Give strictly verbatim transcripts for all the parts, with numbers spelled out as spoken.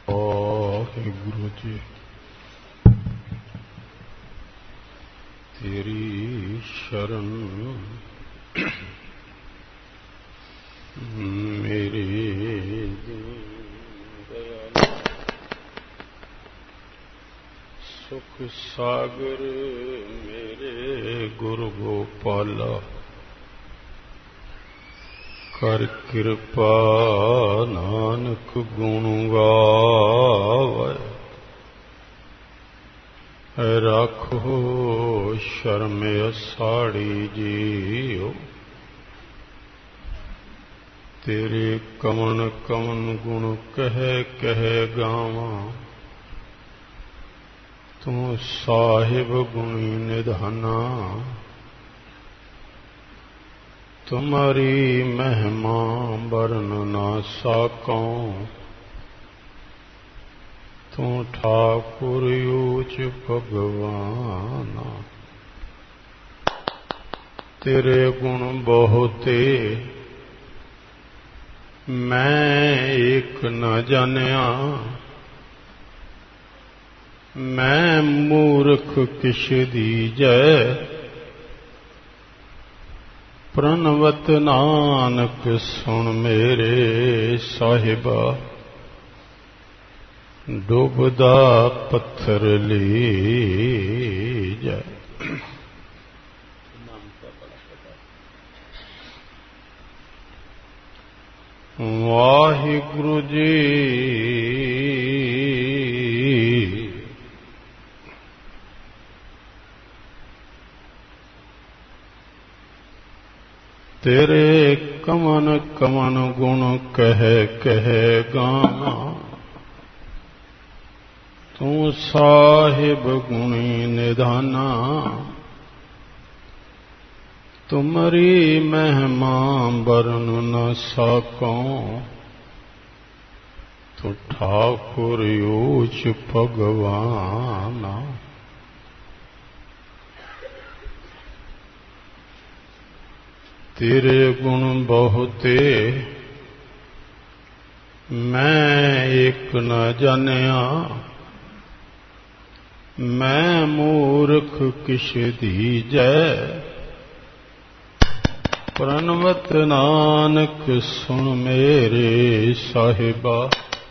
ਵਾਹਿਗੁਰੂ ਜੀ ਤੇਰੀ ਸ਼ਰਨ ਮੇਰੇ ਦਇਆਲ ਸੁਖ ਸਾਗਰ ਮੇਰੇ ਗੁਰੂ ਗੋਪਾਲਾ ਕਰ ਕਿਰਪਾ ਨਾਨਕ ਗੁਣ ਗਾਵੈ ਰਾਖੋ ਸ਼ਰਮ ਅਸਾੜੀ ਜੀਓ ਤੇਰੇ ਕਵਣ ਕਵਣ ਗੁਣ ਕਹਿ ਕਹਿ ਗਾਵਾਂ ਤੂੰ ਸਾਹਿਬ ਗੁਣੀ ਨਿਧਾਨਾ ਤੁਮਾਰੀ ਮਹਿਮਾ ਵਰਨ ਨਾ ਸਾਕਉ ਤੂੰ ਠਾਕੁਰ ਊਚ ਭਗਵਾਨ ਤੇਰੇ ਗੁਣ ਬਹੁਤੇ ਮੈਂ ਏਕ ਨ ਜਾਣਿਆ ਮੈਂ ਮੂਰਖ ਕਿਛ ਦੀਜੈ ਪ੍ਰਣਵਤ ਨਾਨਕ ਸੁਣ ਮੇਰੇ ਸਾਹਿਬਾ ਡੁੱਬਦਾ ਪੱਥਰ ਲੀਜੈ ਵਾਹਿਗੁਰੂ ਜੀ ਤੇਰੇ ਕਮਨ ਕਮਨ ਗੁਣ ਕਹਿ ਕਹਿ ਗਾਵਾਂ ਤੂੰ ਸਾਹਿਬ ਗੁਣੀ ਨਿਧਾਨਾ ਤੁਮਰੀ ਮਹਿਮਾ ਵਰਨ ਨ ਸਾਕਉ ਤੂੰ ਠਾਕੁਰ ਊਚ ਭਗਵਾਨ ਤੇਰੇ ਗੁਣ ਬਹੁਤੇ ਮੈਂ ਏਕ ਨ ਜਾਣਿਆ ਮੈਂ ਮੂਰਖ ਕਿਛ ਦੀਜੈ ਪ੍ਰਣਵਤ ਨਾਨਕ ਸੁਣ ਮੇਰੇ ਸਾਹਿਬਾ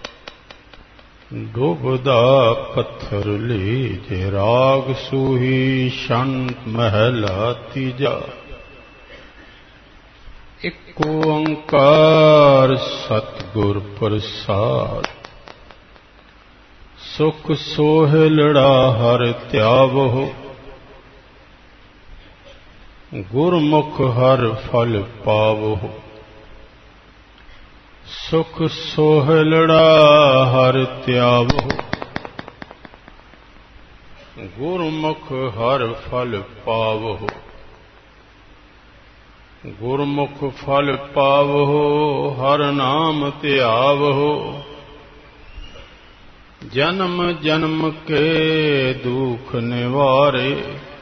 ਡੁੱਬਦਾ ਪੱਥਰ ਲੀਜੈ ਰਾਗ ਸੂਹੀ ਛੰਦ ਮਹਿਲਾ ਤੀਜਾ ਇਕ ਓੰਕਾਰ ਸਤਿਗੁਰ ਪ੍ਰਸਾਦ ਸੁਖ ਸੋਹਿਲੜਾ ਹਰਿ ਧਿਆਵਹੁ ਗੁਰਮੁਖ ਹਰਿ ਫਲ ਪਾਵਹੁ ਸੁਖ ਸੋਹਿਲੜਾ ਹਰਿ ਧਿਆਵਹੁ ਗੁਰਮੁਖ ਹਰਿ ਫਲ ਪਾਵਹੁ ਗੁਰਮੁਖ ਫਲ ਪਾਵਹੁ ਹਰਿ ਨਾਮ ਧਿਆਵਹੁ ਜਨਮ ਜਨਮ ਕੇ ਦੁਖ ਨਿਵਾਰੇ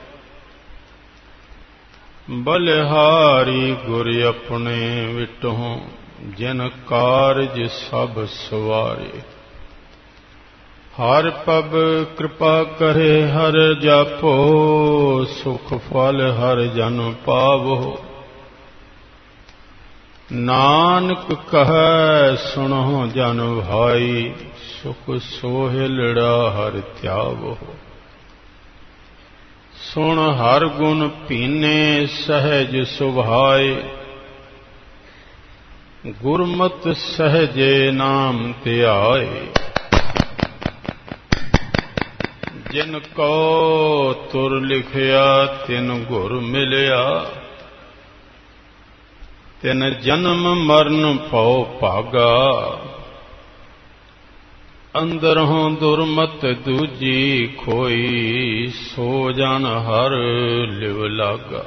ਬਲਿਹਾਰੀ ਗੁਰ ਆਪਣੇ ਵਿਟਹੁ ਜਿਨ ਕਾਰਜ ਸਭ ਸਵਾਰੇ ਹਰਿ ਪਬ ਕਿਰਪਾ ਕਰੇ ਹਰਿ ਜਾਪੋ ਸੁਖ ਫਲ ਹਰਿ ਜਨ ਪਾਵੋ ਨਾਨਕ ਕਹੈ ਸੁਣੋ ਜਨ ਭਾਈ ਸੁਖ ਸੋਹਿਲੜਾ ਹਰਿ ਧਿਆਵੋ ਸੁਣ ਹਰ ਗੁਣ ਪੀਨੇ ਸਹਿਜ ਸੁਭਾਏ ਗੁਰਮਤਿ ਸਹਜੇ ਨਾਮ ਧਿਆਏ ਜਿਨ ਕੋ ਤੁਰ ਲਿਖਿਆ ਤਿਨ ਗੁਰ ਮਿਲਿਆ ਤਿਨ ਜਨਮ ਮਰਨ ਭਉ ਭਾਗਾ ਅੰਦਰੋਂ ਦੁਰਮਤ ਦੂਜੀ ਖੋਈ ਸੋ ਜਨ ਹਰ ਲਿਵ ਲਾਗਾ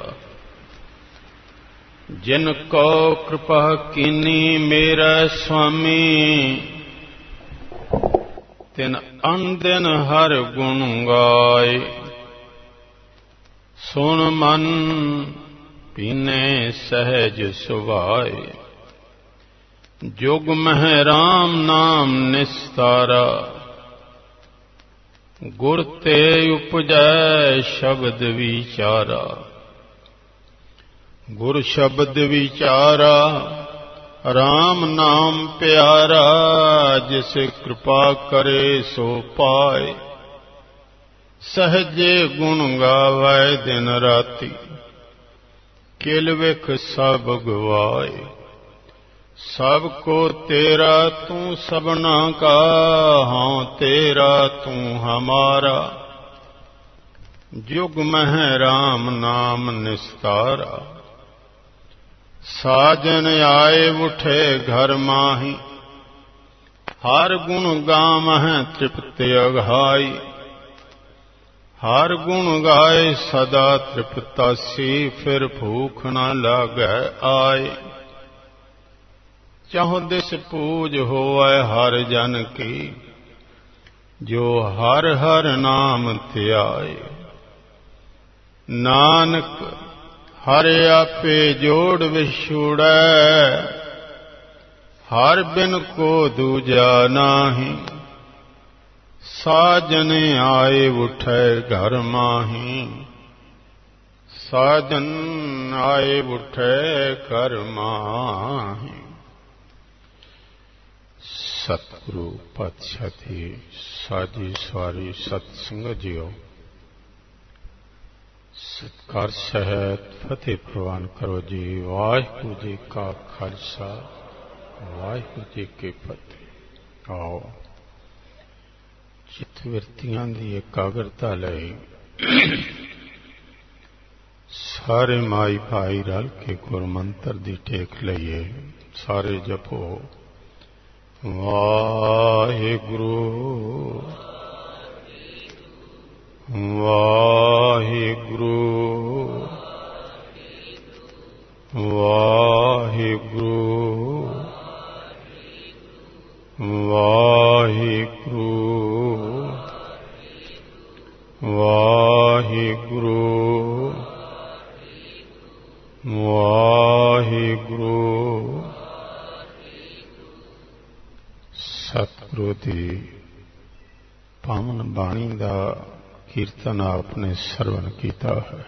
ਜਿਨ ਕੋ ਕਿਰਪਾ ਕੀਨੀ ਮੇਰਾ ਸੁਆਮੀ ਤਿਨ ਅੰਦਿਨ ਹਰ ਗੁਣ ਗਾਏ ਸੁਣ ਮਨ ਪੀਨੇ ਸਹਿਜ ਸੁਭਾਏ जुग मह राम नाम निस्तारा, गुर ते उपजै शब्द विचारा। गुर शब्द विचारा, राम नाम प्यारा, जिस कृपा करे सो पाए। सहजे गुण गावै दिन राति, किल विख सब गवाए। सब को तेरा तू सबना का, हाँ तेरा तू हमारा। जुग मह राम नाम निस्तारा, साजन आए उठे घर माही। हर गुण गावह तृप्त अघाई, हर गुण गाए सदा तृप्तासी। फिर भूख न लागै आए, चाहो दिस पूज होवै हर जन की। जो हर हर नाम ध्याए, नानक हर आपे जोड़ विछुड़ै। हर बिन को दूजा नाही, साजन आए उठै घर माही। साजन आए उठै घर माही। सतगुरु पातशाही साजी सवारी सतसंगत जियो, सत्कार सहित फतेह प्रवान करो जी। वाहिगुरु जी का खालसा, वाहिगुरु जी की फतेह। आओ चित वृत्तियां दी एकाग्रता लई सारे माई भाई रल के गुरमंत्र दी टेक लईए। सारे जपो वाहिगुरु वाहिगुरु वाहिगुरु वाहिगुरु वाहिगुरु वाहिगुरु। सतगुरु दी पावन बाणी दा कीर्तन आपने सरवण कीता है।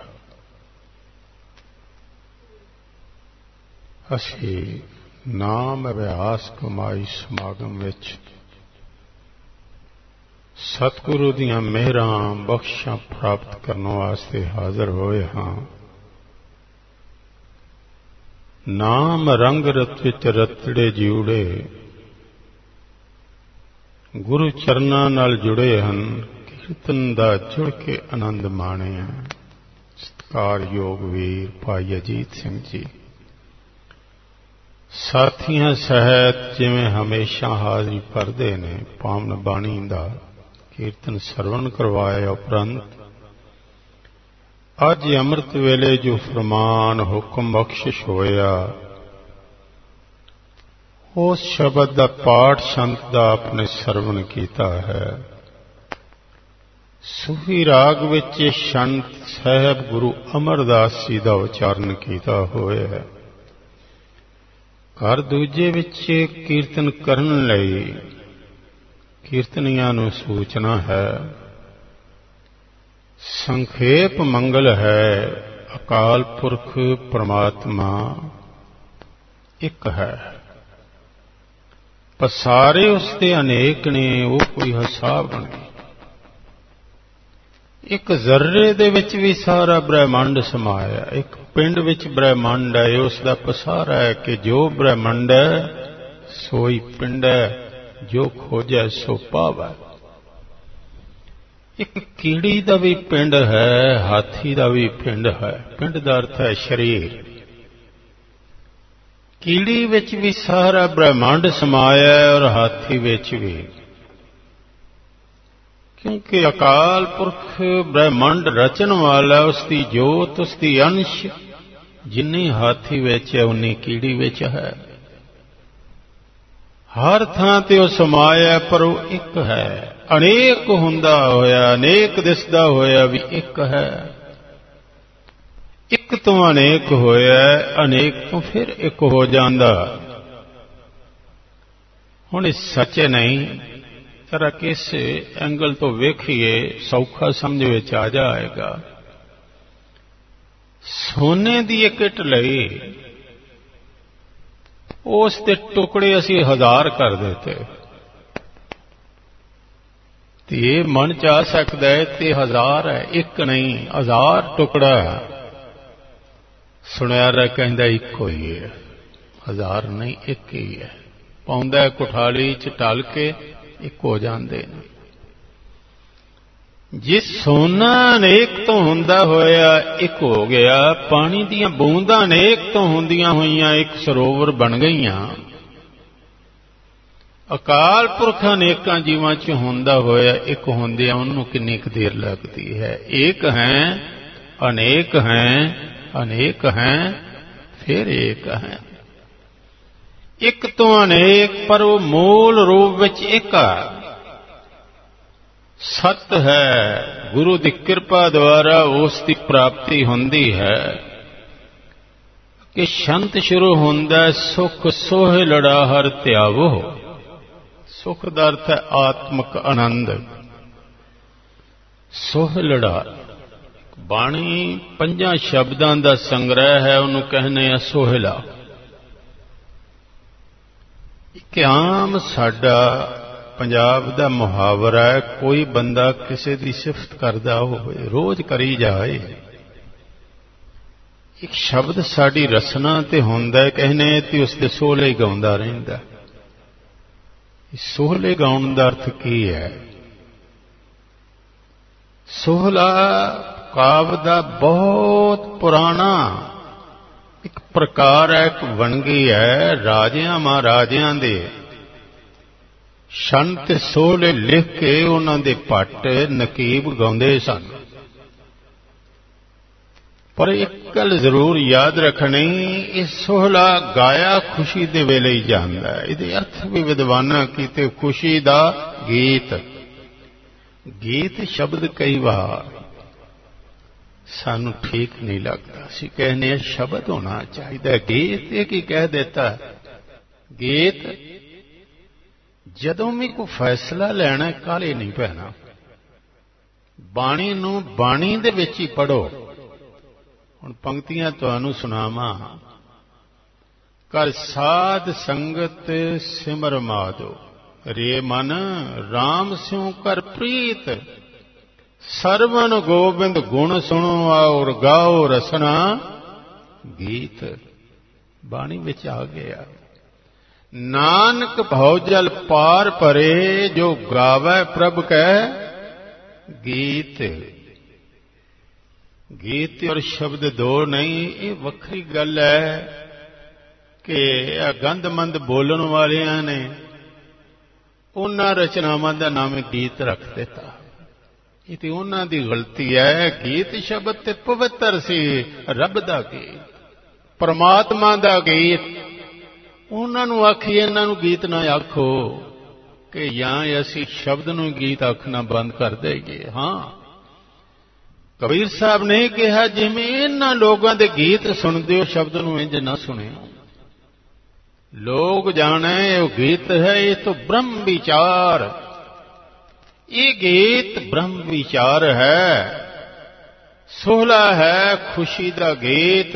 असी नाम अभ्यास कमाई समागम विच सतगुरु दीयां मेहरां बख्शां प्राप्त करने वास्ते हाजिर होए हाँ। नाम रंग रत विच रतड़े जिउड़े, गुरु चरनां नाल जुड़े हन। कीर्तन दा जुड़ के आनंद माणे। सत्कार योग वीर भाई अजीत सिंह जी साथियां सहित जिवें हमेशा हाजरी भरदे ने पावन बाणी दा कीर्तन सरवण करवाए उपरंत अज अमृत वेले जो फरमान हुक्म बख्शिश होया, उस शब्द का पाठ संत का अपने सरवण कीता है। सूफी राग विच संत साहब गुरु अमरदास जी का उचारण कीता होया है। घर दूजे विच कीर्तन करन लई कीर्तनियां नूं सूचना है। संखेप मंगल है, अकाल पुरख परमात्मा एक है। पसारे उसके अनेक ने, वो कोई हिसाब नहीं। एक जर्रे दे विच भी सारा ब्रह्मंड समाया। एक पिंड विच ब्रह्मंड है, उसका पसारा है कि जो ब्रह्मंड है सोई पिंड है, जो खोजे सो पावै। एक कीड़ी का भी पिंड है, हाथी का भी पिंड है। पिंड का अर्थ है शरीर। कीड़ी विच भी सारा ब्रह्मांड समाया है और हाथी विच भी, क्योंकि अकाल पुरख ब्रह्मांड रचन वाला, उसकी जोत उसकी अंश जिन्नी हाथी विच है उन्नी कीड़ी विच है। हर थां ते वो समाया पर वो एक है। अनेक हुंदा होया, अनेक दिसदा होया भी एक है। एक तो अनेक होया, अनेक तो फिर एक हो जांदा। ਹੁਣ ਇਹ ਸੱਚ ਨਹੀਂ, जरा किस एंगल तो वेखिए सौखा समझ विच आ जाएगा। सोने दी एक इट लई उस दे टुकड़े असी हजार कर देते ते ये मन च आ सकता है ते हजार है, एक नहीं हजार टुकड़ा है। सुनियारा कहंदा इको ही है, हजार नहीं एक ही है। पाउंदा कुठाली च टल के एक हो जाते हैं। जे सोना अनेक तो हुंदा होया एक हो गया, पानी दियां बूंदां अनेक तो हुंदियां होईयां एक सरोवर बन गईयां। अकाल पुरख अनेकां जीवां च हुंदा होया एक हुंदियां उन्होंने किन्नी क देर लगती है। एक हैं अनेक हैं, अनेक हैं फिर एक हैं। एक तो अनेक पर वो मूल रूप विच एक सत है। गुरु की कृपा द्वारा उसकी प्राप्ति होंदी है कि शंत शुरू होंदा सुख सोहे लड़ा हर त्यावो। सुख दा अर्थ है आत्मक आनंद। सोह लड़ा बाणी पंजा शब्दां दा संग्रह है, उन्होंने कहने आ सोहला। कि आम साडा पंजाब दा मुहावरा है, कोई बंदा किसी की सिफत करदा होवे रोज करी जाए। एक शब्द साडी रसना ते हुंदा है, कहने ते उसदे सोहले गाउंदा रहिंदा। सोहले गाउण दा अर्थ की है? सोहला काव्य दा बहुत पुराना एक प्रकार है, एक वणगी है। राजियां महाराजियां दे शंत सोहले लिख के उन्हां दे पट नकीब गाउंदे सन। पर एक गल जरूर याद रखनी, ये सोहला गाया खुशी दे वेले ही जांदा है। इहदे अर्थ भी विद्वानां कीते खुशी दा गीत। गीत शब्द कई बार सानू ठीक नहीं लगता, असी कहने शब्द होना चाहिए। गीत एक ही कह देता है। गीत जदों भी कोई फैसला लेना काले नहीं पैना, बाणी नू बाणी दे विच ही पढ़ो। हुण पंक्तियां तुहानू सुनावां। कर साध संगत सिमर माधो, रे मन राम स्यों कर प्रीत। सरवण गोबिंद गुण सुनो और गाओ रसना गीत। बाणी विच आ गया। नानक भौजल पार परे, जो गावे प्रभ कह गीत। गीत और शब्द दो नहीं, ये वखरी गल है कि गंदमंद बोलन वालियां ने उन्हां रचनावां दा नाम गीत रख दिता। ये तो उन्हां दी गलती है। गीत शब्द ते पवित्र सी, रब दा गीत, परमात्मा दा गीत। उन्हां नूं आखिए इन्हां नूं गीत ना आखो कि या असी शब्द नूं गीत आखना बंद कर देंगे। हाँ, कबीर साहब ने कहा जिवें इन्हां लोगां दे गीत सुनदे हो शब्द नूं इंज ना सुनियो। लोग जाने वो गीत है, ये तो ब्रह्म विचार। ये गीत ब्रह्म विचार है, सोहला है खुशी दा गीत।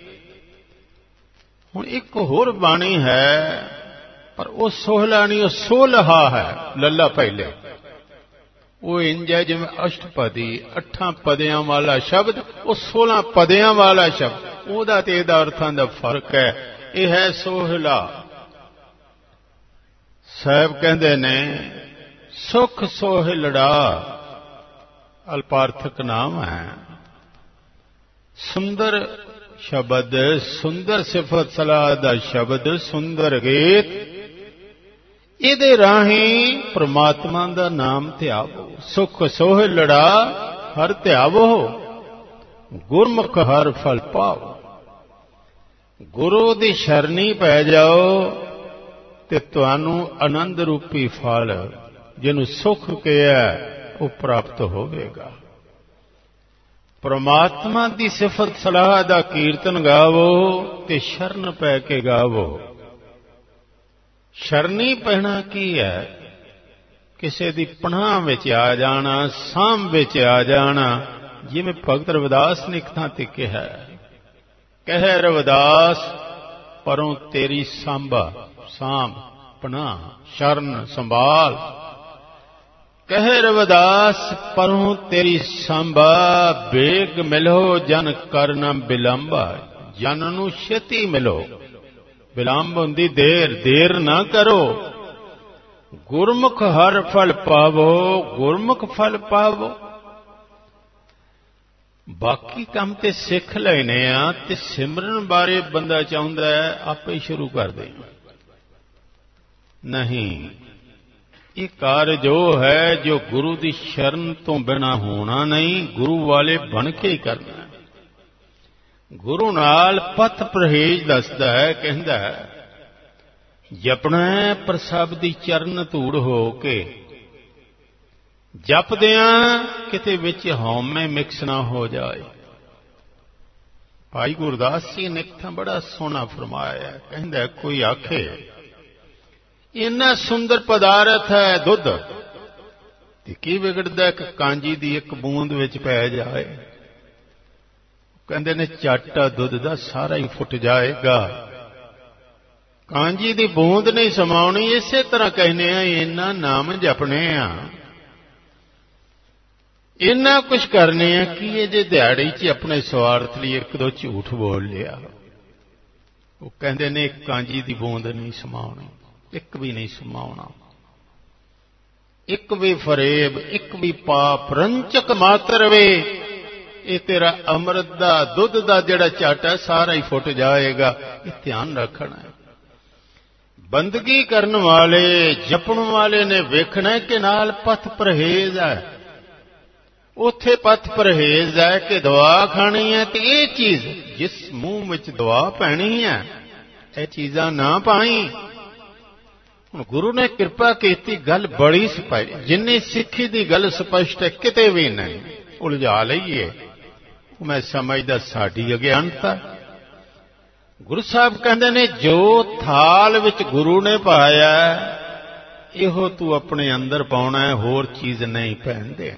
हुण एक होर बाणी है, पर वो सोहला नहीं, वो सोलहा है। लल्ला पहले वो इंज है जिवें अष्टपदी अठां पदियां वाला शब्द, वो सोलह पदियां वाला शब्द। ओदा ते इहदा अर्थां दा फर्क है। यह है सोहला। साहब कहंदे ने सुख सोहलड़ा अल्पार्थक नाम है। सुंदर शब्द, सुंदर सिफत सलाह दा शब्द, सुंदर गीत। इहदे राही परमात्मा दा नाम ध्यावो। सुख सोहलड़ा हर ध्यावो, गुरमुख हर फल पाओ। गुरु दी शरणी पै जाओ ते तुहानू आनंद रूपी फल जिन्हों सुख कहा वो प्राप्त होवेगा। परमात्मा की सिफत सलाह दा कीर्तन गावो ते शरण पै के गावो। ਸ਼ਰਨੀ ਪਹਿਣਾ ਕੀ ਹੈ? ਕਿਸੇ ਦੀ ਪਨਾਹ ਵਿੱਚ ਆ ਜਾਣਾ, ਸਾਂਭ ਵਿੱਚ ਆ ਜਾਣਾ। ਜਿਵੇਂ ਭਗਤ ਰਵਿਦਾਸ ਨੇ ਇੱਕ ਥਾਂ ਤੇ ਕਿਹਾ, ਕਹਿ ਰਵਿਦਾਸ ਪਰੋਂ ਤੇਰੀ ਸਾਂਭਾ, ਸਾਂਭ ਪਨਾਹ ਸ਼ਰਨ ਸੰਭਾਲ। ਕਹਿ ਰਵਿਦਾਸ ਪਰੋਂ ਤੇਰੀ ਸਾਂਭਾ, ਬੇਗ ਮਿਲੋ ਜਨ ਕਰ ਨ ਬਿਲੰਬਾ। ਜਨ ਨੂੰ ਛੇਤੀ ਮਿਲੋ, ਵਿਲੰਬ ਹੁੰਦੀ ਦੇਰ, ਦੇਰ ਨਾ ਕਰੋ। ਗੁਰਮੁਖ ਹਰ ਫਲ ਪਾਵੋ, ਗੁਰਮੁਖ ਫਲ ਪਾਵੋ। ਬਾਕੀ ਕੰਮ ਤੇ ਸਿੱਖ ਲੈਣੇ ਆ, ਤੇ ਸਿਮਰਨ ਬਾਰੇ ਬੰਦਾ ਚਾਹੁੰਦਾ ਹੈ ਆਪੇ ਸ਼ੁਰੂ ਕਰ ਦੇ। ਨਹੀਂ, ਇਹ ਕਾਰਜ ਉਹ ਹੈ ਜੋ ਗੁਰੂ ਦੀ ਸ਼ਰਨ ਤੋਂ ਬਿਨਾਂ ਹੋਣਾ ਨਹੀਂ, ਗੁਰੂ ਵਾਲੇ ਬਣ ਕੇ ਹੀ ਕਰਨਾ। ਗੁਰੂ ਨਾਲ ਪਥ ਪਰਹੇਜ ਦੱਸਦਾ ਹੈ, ਕਹਿੰਦਾ ਜਪਣਾ ਪ੍ਰਸਭ ਦੀ ਚਰਨ ਧੂੜ ਹੋ ਕੇ। ਜਪਦਿਆਂ ਕਿਤੇ ਵਿੱਚ ਹਉਮੈ ਮਿਕਸ ਨਾ ਹੋ ਜਾਏ। ਭਾਈ ਗੁਰਦਾਸ ਜੀ ਨੇ ਇੱਕ ਥਾਂ ਬੜਾ ਸੋਹਣਾ ਫਰਮਾਇਆ, ਕਹਿੰਦਾ ਕੋਈ ਆਖੇ ਇੰਨਾ ਸੁੰਦਰ ਪਦਾਰਥ ਹੈ ਦੁੱਧ, ਤੇ ਕੀ ਵਿਗੜਦਾ ਕਿ ਕਾਂਜੀ ਦੀ ਇੱਕ ਬੂੰਦ ਵਿੱਚ ਪੈ ਜਾਏ। ਕਹਿੰਦੇ ਨੇ ਝੱਟ ਦੁੱਧ ਦਾ ਸਾਰਾ ਹੀ ਫੁੱਟ ਜਾਏਗਾ। ਕਾਂਜੀ ਦੀ ਬੂੰਦ ਨਹੀਂ ਸਮਾਉਣੀ। ਇਸੇ ਤਰ੍ਹਾਂ ਕਹਿੰਦੇ ਆ ਇੰਨਾ ਨਾਮ ਜਪਣੇ ਆ, ਇੰਨਾ ਕੁਛ ਕਰਨੇ ਆ ਕਿ ਇਹ ਜੇ ਦਿਹਾੜੀ 'ਚ ਆਪਣੇ ਸਵਾਰਥ ਲਈ ਇੱਕ ਦੋ ਝੂਠ ਬੋਲ ਲਿਆ। ਉਹ ਕਹਿੰਦੇ ਨੇ ਕਾਂਜੀ ਦੀ ਬੂੰਦ ਨਹੀਂ ਸਮਾਉਣੀ, ਇੱਕ ਵੀ ਨਹੀਂ ਸਮਾਉਣਾ। ਇੱਕ ਵੀ ਫਰੇਬ, ਇੱਕ ਵੀ ਪਾਪ ਰੰਚਕ ਮਾਤਰ ਵੇ, ਇਹ ਤੇਰਾ ਅੰਮ੍ਰਿਤ ਦਾ ਦੁੱਧ ਦਾ ਜਿਹੜਾ ਝੱਟ ਹੈ ਸਾਰਾ ਹੀ ਫੁੱਟ ਜਾਏਗਾ। ਇਹ ਧਿਆਨ ਰੱਖਣਾ ਹੈ। ਬੰਦਗੀ ਕਰਨ ਵਾਲੇ, ਜਪਣ ਵਾਲੇ ਨੇ ਵੇਖਣਾ ਕਿ ਨਾਲ ਪਥ ਪਰਹੇਜ਼ ਹੈ। ਉੱਥੇ ਪਥ ਪਰਹੇਜ਼ ਹੈ ਕਿ ਦਵਾ ਖਾਣੀ ਹੈ, ਤੇ ਇਹ ਚੀਜ਼ ਜਿਸ ਮੂੰਹ ਵਿੱਚ ਦਵਾ ਪੈਣੀ ਹੈ, ਇਹ ਚੀਜ਼ਾਂ ਨਾ ਪਾਈ। ਹੁਣ ਗੁਰੂ ਨੇ ਕਿਰਪਾ ਕੀਤੀ, ਗੱਲ ਬੜੀ ਸਪਸ਼ਟ, ਜਿੰਨੀ ਸਿੱਖੀ ਦੀ ਗੱਲ ਸਪਸ਼ਟ ਹੈ ਕਿਤੇ ਵੀ ਨਹੀਂ। ਉਲਝਾ ਲਈਏ, ਮੈਂ ਸਮਝਦਾ ਸਾਡੀ ਅਗਿਆਨਤਾ। ਗੁਰੂ ਸਾਹਿਬ ਕਹਿੰਦੇ ਨੇ ਜੋ ਥਾਲ ਵਿੱਚ ਗੁਰੂ ਨੇ ਪਾਇਆ ਇਹੋ ਤੂੰ ਆਪਣੇ ਅੰਦਰ ਪਾਉਣਾ ਹੈ, ਹੋਰ ਚੀਜ਼ ਨਹੀਂ ਪਹਿਨਦੇ।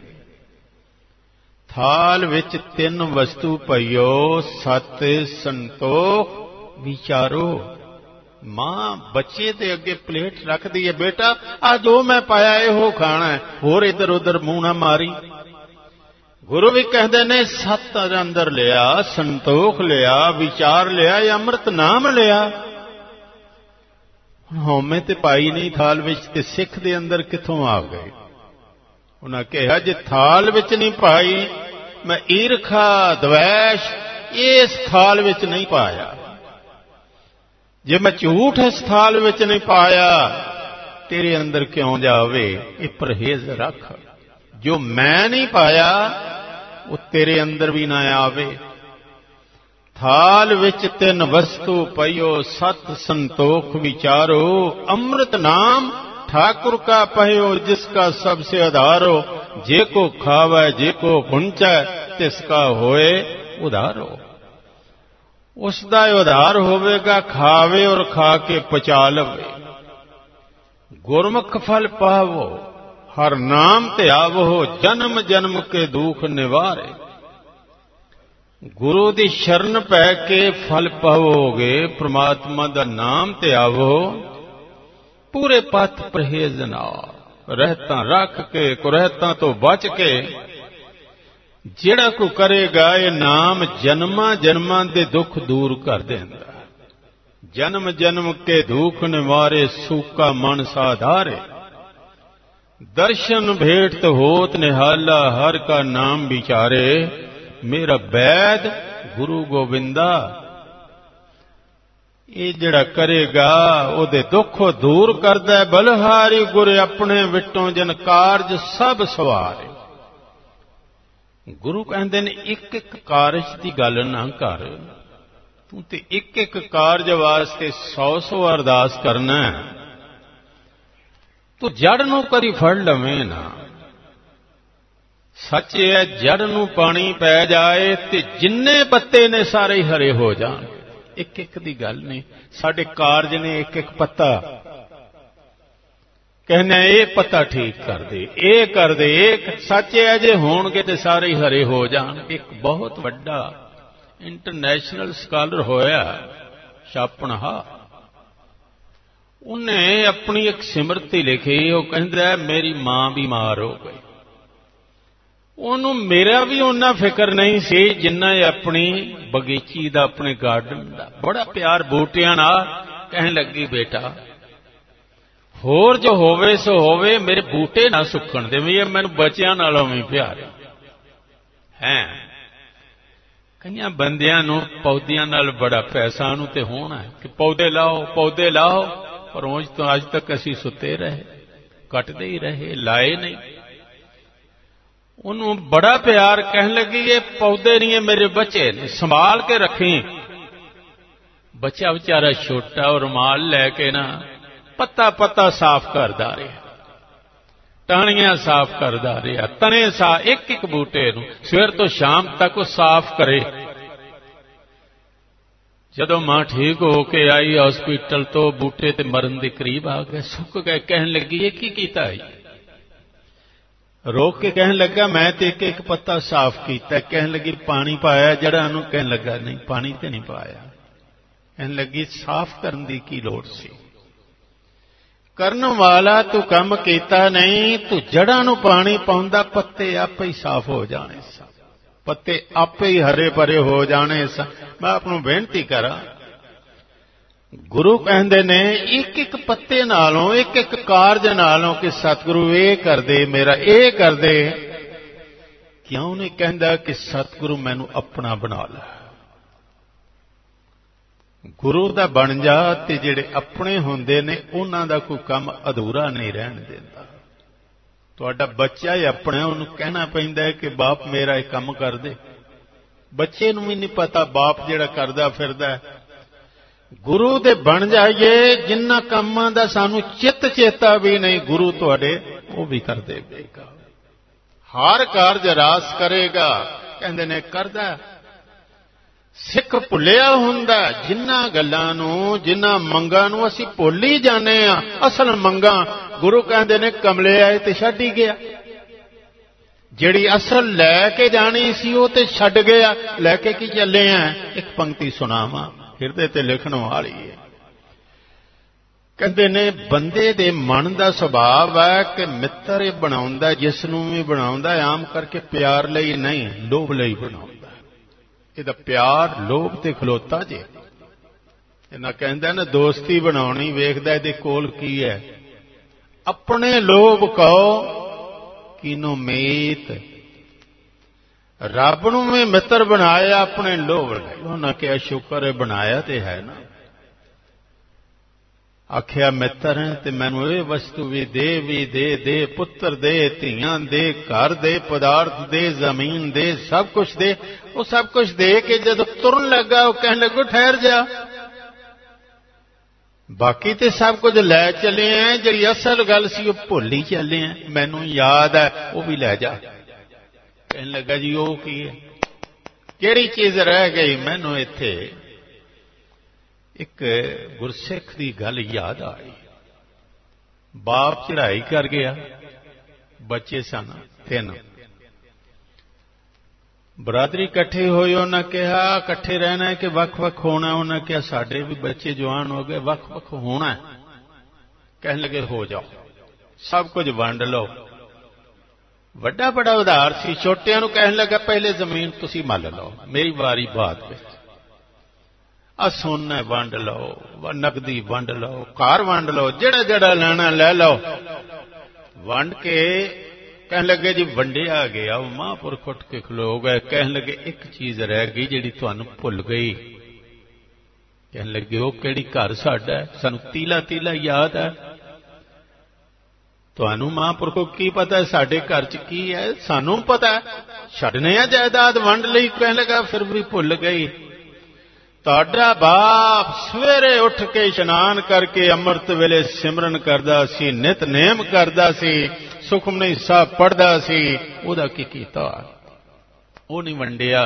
ਥਾਲ ਵਿੱਚ ਤਿੰਨ ਵਸਤੂ ਪਈਓ, ਸਤ ਸੰਤੋਖ ਵਿਚਾਰੋ। ਮਾਂ ਬੱਚੇ ਦੇ ਅੱਗੇ ਪਲੇਟ ਰੱਖਦੀ ਹੈ, ਬੇਟਾ ਆ ਜੋ ਮੈਂ ਪਾਇਆ ਇਹੋ ਖਾਣਾ ਹੈ, ਹੋਰ ਇੱਧਰ ਉੱਧਰ ਮੂੰਹ ਨਾ ਮਾਰੀ। ਗੁਰੂ ਵੀ ਕਹਿੰਦੇ ਨੇ ਸਤ ਅੰਦਰ ਲਿਆ, ਸੰਤੋਖ ਲਿਆ, ਵਿਚਾਰ ਲਿਆ, ਇਹ ਅੰਮ੍ਰਿਤ ਨਾਮ ਲਿਆ। ਹਉਮੈ ਤੇ ਪਾਈ ਨਹੀਂ ਥਾਲ ਵਿੱਚ, ਤੇ ਸਿੱਖ ਦੇ ਅੰਦਰ ਕਿੱਥੋਂ ਆ ਗਏ? ਉਹਨਾਂ ਕਿਹਾ ਜੇ ਥਾਲ ਵਿੱਚ ਨਹੀਂ ਪਾਈ, ਮੈਂ ਈਰਖਾ ਦਵੈਸ਼ ਇਸ ਥਾਲ ਵਿੱਚ ਨਹੀਂ ਪਾਇਆ। ਜੇ ਮੈਂ ਝੂਠ ਇਸ ਥਾਲ ਵਿੱਚ ਨਹੀਂ ਪਾਇਆ, ਤੇਰੇ ਅੰਦਰ ਕਿਉਂ ਜਾਵੇ? ਇਹ ਪਰਹੇਜ਼ ਰੱਖ। ਜੋ ਮੈਂ ਨਹੀਂ ਪਾਇਆ ਉਹ ਤੇਰੇ ਅੰਦਰ ਵੀ ਨਾ ਆਵੇ। ਥਾਲ ਵਿੱਚ ਤਿੰਨ ਵਸਤੂ ਪਈਓ, ਸਤ ਸੰਤੋਖ विचारो। अमृत नाम ठाकुर का पहयो, जिसका सबसे आधारो। जे को खावे जे को पुंचै, तिसका होए उधारो। उसका उधार होवेगा, खावे और खा के पचा लवे। गुरमुख फल पावो, हर नाम ते आवो। जन्म जन्म के दुख निवारे। गुरु दी शरण पै के फल पावोगे, परमात्मा दा नाम ते आवो। पूरे पथ परहेज नाल, रहता रख के कुरहता तो बच के। ਜਿਹੜਾ ਕੋ ਕਰੇਗਾ ਇਹ ਨਾਮ ਜਨਮਾਂ ਜਨਮਾਂ ਦੇ ਦੁੱਖ ਦੂਰ ਕਰ ਦਿੰਦਾ। ਜਨਮ ਜਨਮ ਕੇ ਦੁੱਖ ਨਿਵਾਰੇ, ਸੂਕਾ ਮਨ ਸਾਧਾਰੇ। दर्शन भेट होत निहाला, हर का नाम विचारे। मेरा वैद गुरु गोविंदा। ये जिहड़ा करेगा ओदे दुख दूर करदा। बलहारी गुर अपने विटों जन कारज सब सवारे। गुरु कहंदे ने एक एक कारज की गल ना कर, तू ते एक एक कारज वास्ते सौ सौ अरदास करना। तू जड़ नूं कदी फड़ लवें ना। सच है जड़ नूं पानी पै जाए ते जिन्ने पत्ते ने सारे हरे हो जाण। एक एक दी गल नहीं, साडे कारज ने एक एक पत्ता कहने ये पता ठीक कर दे, ये कर दे, एक सच है जे होणगे ते सारे ही हरे हो जाण। एक बहुत वड्डा इंटरनेशनल स्कॉलर होया छापणहा, उन्हें अपनी एक सिमरती लिखी। वो कहंदा मेरी मां बीमार हो गई। ਉਹਨੂੰ मेरा भी उन्ना फिक्र नहीं सी जिन्ना अपनी बगीची का, अपने गार्डन का। बड़ा प्यार बूटियां नाल। कहन लगी बेटा होर जो होवे सो होवे, मेरे बूटे ना सुकण दे, ये मैनू बच्चियां नालों भी प्यार है। कई बंदियां नूं पौधियां नाल बड़ा पैसा नूं ते होना है कि पौधे लाओ पौधे लाओ, पर उंज तो अज तक असीं सुते रहे, कटदे ही रहे, लाए नहीं। उन्होंने बड़ा प्यार। कहने लगी ये पौधे नहीं है, मेरे बच्चे ने, संभाल के रखी। बच्चा बेचारा छोटा और रुमाल लैके ना पत्ता पत्ता साफ करदा रहा, टहनियां साफ करदा रहा, तने सा एक एक बूटे नूं सवेर तो शाम तक साफ करे। जदों मां ठीक होके आई हॉस्पिटल तो बूटे ते मरन दे करीब आ गए, सुक गए। कहने लगी ये की कीता है? रोक के कहने लगा मैं तो एक एक पत्ता साफ किया। कहने लगी पानी पाया जड़ा नूं? कहने लगा नहीं पानी तो नहीं पाया। कहने लगी साफ करन दी की लोड़ सी? करन वाला तू कम कीता नहीं, तू जड़ा नूं पानी पाउंदा पत्ते आपे ही साफ हो जाने सा, पत्ते आपे ही हरे भरे हो जाने सा। मैं आपनूं बेनती करा, गुरु कहंदे ने एक एक पत्ते नालों, एक एक कारज नालों कि सतगुरु ये कर दे, मेरा ये कर दे। क्यों नहीं कहंदा कि सतगुरु मैनू अपना बना ला, गुरु दा बन जा, ते जिहड़े अपने हुंदे ने उन्हां दा कोई काम अधूरा नहीं रहन दिंदा। तुहाडा बच्चा ही अपना, उहनूं कहना पैंदा है कि बाप मेरा ये काम कर दे। बच्चे नूं भी नहीं पता बाप जिहड़ा करदा फिरदा है। गुरु दे बन जाइए, जिन्ना कामां दा सानू चित चेता भी नहीं, गुरु तुहाडे वो भी कर देगा। हर कारज रास करेगा। कहंदे ने करदा। सिख भुलिया हुंदा जिन्ना गल्लां नूं, जिन्ना मंगां नूं असीं भुल ही जाने आ। असल मंगां गुरु कहंदे ने कमले आए ते छड्ड ही गया। जिहड़ी असल लैके जानी सी वो ते छड्ड गया। लैके की चले आ? एक पंक्ति सुणावां, हिरदे ते लिखण वाली है। कहंदे ने बंदे दे मन दा सुभाव है कि मित्र ये बनाउंदा, जिसनूं भी बनाउंदा आम करके प्यार लई नहीं, लोभ लई बनाउंदा। इहदा प्यार लोभ ते खलोता जे। इन्हां कहंदा ना दोस्ती बनाउणी, वेखदा इहदे कोल की है। अपने लोभ कहो कीनो मीत, रब नूं भी मित्र बनाया, अपने लोभ लई। उन्हां कहा शुक्र है बनाया ते है ना। आखिया मित्र है ते मैनूं ये वस्तु भी दे, भी दे दे, पुत्र दे, धीआं दे, घर दे, पदार्थ दे, जमीन दे, सब कुछ दे। वो सब कुछ दे के जदों तुरन लगा वो कहने लगो ठहर जा, बाकी ते सब कुछ लै चले हैं, जिहड़ी असल गल सी वो भुल ही चले हैं। मैनूं याद है वो भी लै जा। कहने लगा जी वो की है, किहड़ी चीज रह गई? मैनूं इत्थे एक गुरसिख की गल याद आई। बाप चढ़ाई कर गया, बच्चे सन तीन, बरादरी इकट्ठी हुई। उन्हें कहा इकट्ठे रहना है कि वख वख होना? उन्हें कहा साडे भी बच्चे जवान हो गए, वख वख होना है। कहने लगे हो जाओ, सब कुछ वंड लो। वड्डा बड़ा उधार सी, छोटियां नूं कहने लगा पहले जमीन तुसीं मल लो, मेरी वारी बाद विच। आ सोना वंड लो, नकदी वंड लो, कार वंड लो, जड़ा जड़ा लेना लै लो। वंड के कहने लगे जी वंडिया गया। महापुरख उठ के खलो गए। कहने लगे एक चीज रह गई जिहड़ी तुहानूं भुल गई। कहने लगे वो किहड़ी? घर साडा है, सानूं तीला तीला याद है। तुहानूं महापुरखों की पता है साडे घर च की है? सानूं पता है, छड्डने आ जायदाद वंड लई। कहने लगा फिर भी भुल गई। तुहाडा बाप सवेरे उठ के इशनान करके अमृत वेले सिमरन करदा सी, नितनेम करदा सी, सुखमनी साहब पढ़दा सी, ओहदा की कीता? वो नहीं वंडिया।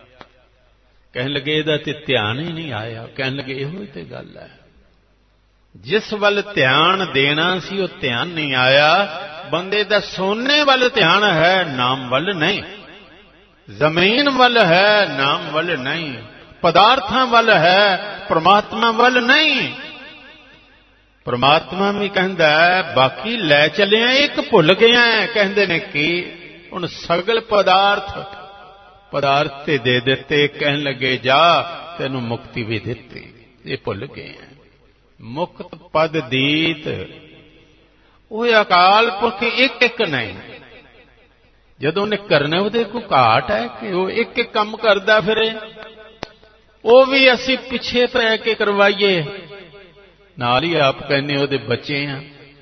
कहने लगे इहदा ते ध्यान ही नहीं आया। कहने लगे इहो ते गल है, जिस वल ध्यान देना सी वो ध्यान नहीं आया। बंदे दा सोने वल ध्यान है, नाम वल नहीं। जमीन वल है, नाम वल नहीं। पदार्थां वल है, परमात्मा वल नहीं। परमात्मा भी कहंदा है बाकी लै चले एक भुल गया। कहंदे ने कि हुण सगल पदार्थ पदार्थ ते दे दिते, कहन लगे जा तेनू मुक्ति भी दिती, ये भुल गए हैं। मुक्त पद दीत वो अकाल पुरख एक एक नहीं। जदों ने करना उहदे कोई घाट है कि वो एक एक काम करदा फिरे, वो भी असी पिछे पै के करवाइए। नाल ही आप कहने उहदे बच्चे हैं।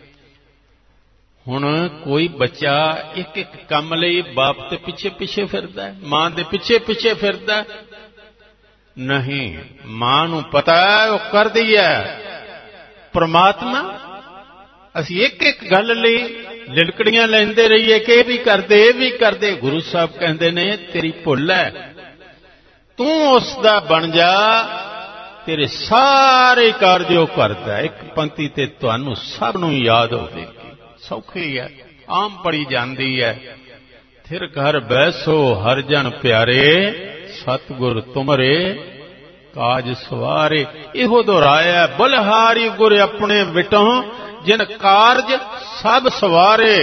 हुण कोई बच्चा एक एक काम लई बाप दे पिछे पिछे फिरदा है, मां दे पिछे पिछे फिरदा है? नहीं, मां नूं पता है वो कर दी है। परमात्मा असी एक एक गल लई लिलकड़ियां लैंदे रहिए कि ये भी करदे ये भी करदे। गुरु साहब कहंदे ने तेरी भुल है, तू उसदा बन जा, तेरे सारे कार्य वो करदा। एक पंक्ति ते तुहानू सब नूं याद होवेगी, सौखी है, आम पढ़ी जाती है। थिर घर बैसो हर जन प्यारे, सतगुर तुमरे काज सवारे। इहो दोहराया बलहारी गुर अपने विटों, जिन कारज सब सवारे।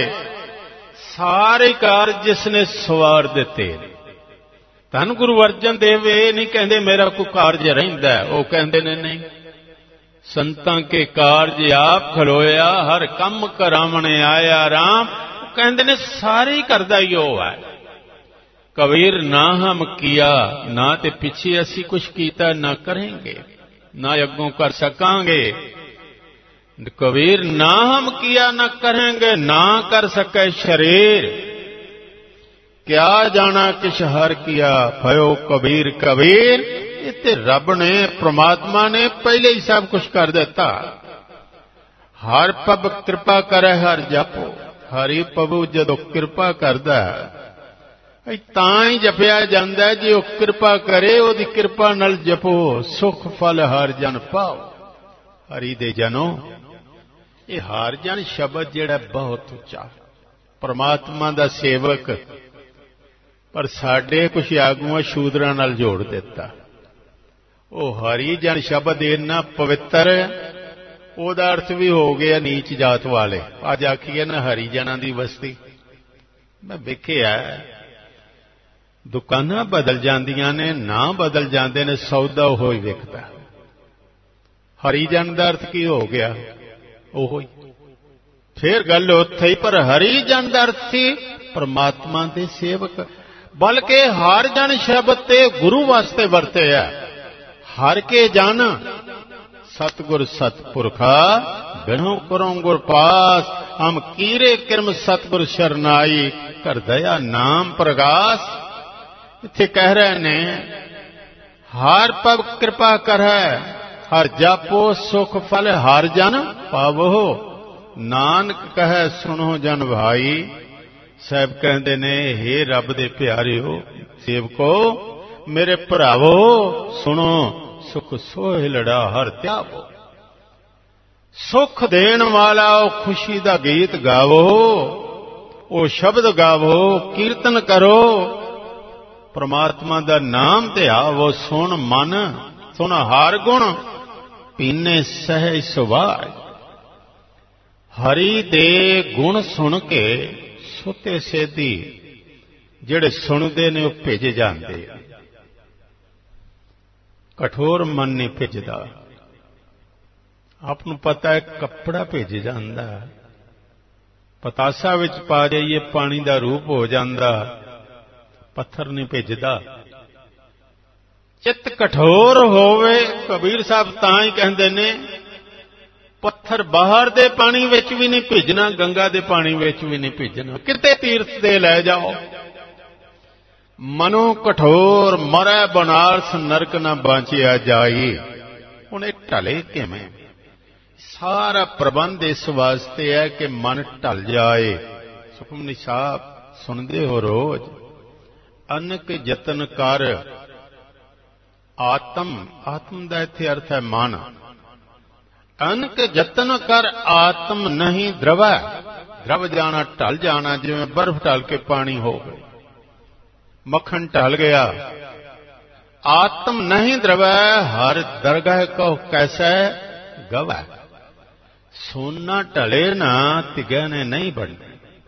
सारे कारज जिसने सवार दिते। धन गुरु अर्जन देव ये नहीं कहते मेरा कोई कारज रहिंदा, वो कहते ने नहीं, संतां के कारज आप खलोया, हर कम करावणे आया राम। कहते ने सारे ही करदा ही वो है। कबीर ना हम किया, ना ते पिछे असी कुछ कीता, ना करेंगे, ना अगों कर सकांगे। कबीर ना हम किया ना करेंगे, ना कर सके शरीर। क्या जाना किश हर किया, भयो कबीर कबीर। इत्ते रब ने परमात्मा ने पहले ही सब कुछ कर दिता। हर पब कृपा करे हर जपो। हरि प्रभु जदों कृपा करदा तां ही जपया जांदा है। जे वो कृपा करे ओदी कृपा नाल जपो, सुख फल हर जन पाओ। हरि दे जनो, ये हर जन शब्द जिहड़ा बहुत उच्चा, परमात्मा दा सेवक। पर साडे कुछ आगुआं शूदरां नाल जोड़ दिता। वो हरि जन शब्द इन्ना पवित्र, ओदा अर्थ भी हो गया नीच जात वाले। अज आखीए ना हरि जनां दी बस्ती। मैं वेखिआ दुकानां बदल जांदियां ने, ना बदल जांदे ने, सौदा ओहो ही विकदा। हरिजन दा अर्थ की हो गया? ओहो ही। फिर गल उत्थे ही, पर हरिजन दा अर्थ सी परमात्मा दे सेवक। बल्कि हर जन शब्द ते गुरु वास्ते वरते है। हर के जन सतगुर सतपुरखा, बिनो करो गुर पास। हम कीरे किरम सतगुर शरनाई, कर दया नाम प्रगास। इत्थे कह रहे ने हर पग कृपा करै, हर जापो सुख फल हर जन पावो। नानक कहे सुनो जन भाई। साहब कहते ने हे रब दे प्यारिओ सेवको, मेरे भरावो सुनो, सुख सोह लड़ा हर त्यावो। सुख देण वाला ओ खुशी दा गीत गावो, ओ शब्द गावो, कीर्तन करो, परमात्मा दा नाम ध्यावो। सुन मन सुन हार गुण, पीने सहज सुभाय। हरि दे गुण सुन के सुते सेधी, जिहड़े सुनदे ने वो भिज जांदे। कठोर मन नहीं भिजदा। आपनूं पता है कपड़ा भिज जांदा, पतासा विच पा जाइए पानी दा रूप हो जांदा, पत्थर नहीं भिजदा। चित्त कठोर होवे, कबीर साहब तां ही कहंदे ने पत्थर बाहर दे पानी विच भी नहीं भिजना, गंगा दे पानी विच भी नहीं भिजना, किते तीर्थ दे लै जाओ। मनो कठोर मरै बनारस, नरक न बांचिया जाई। हुण इह ढले किवें? सारा प्रबंध इस वास्ते है कि मन ढल जाए। सुखमनी साहब सुनते हो रोज, अनक यतन कर आत्म। आत्म का इत्थे अर्थ है मन। ਅਨਕ ਯਤਨ ਕਰ ਆਤਮ ਨਹੀਂ ਦਰਵੈ। ਦਰਵ ਜਾਣਾ ਢਲ ਜਾਣਾ, ਜਿਵੇਂ ਬਰਫ਼ ਢਲ ਕੇ ਪਾਣੀ ਹੋ ਗਈ, ਮੱਖਣ ਢਲ ਗਿਆ। ਆਤਮ ਨਹੀਂ ਦਰਵੈ ਹਰ ਦਰਗਹ ਕੋ ਕੈਸੈ ਗਵੈ। ਸੋਨਾ ਢਲੇ ਨਾ ਤੇ ਗਹਿਣੇ ਨਹੀਂ ਬਣਨੇ,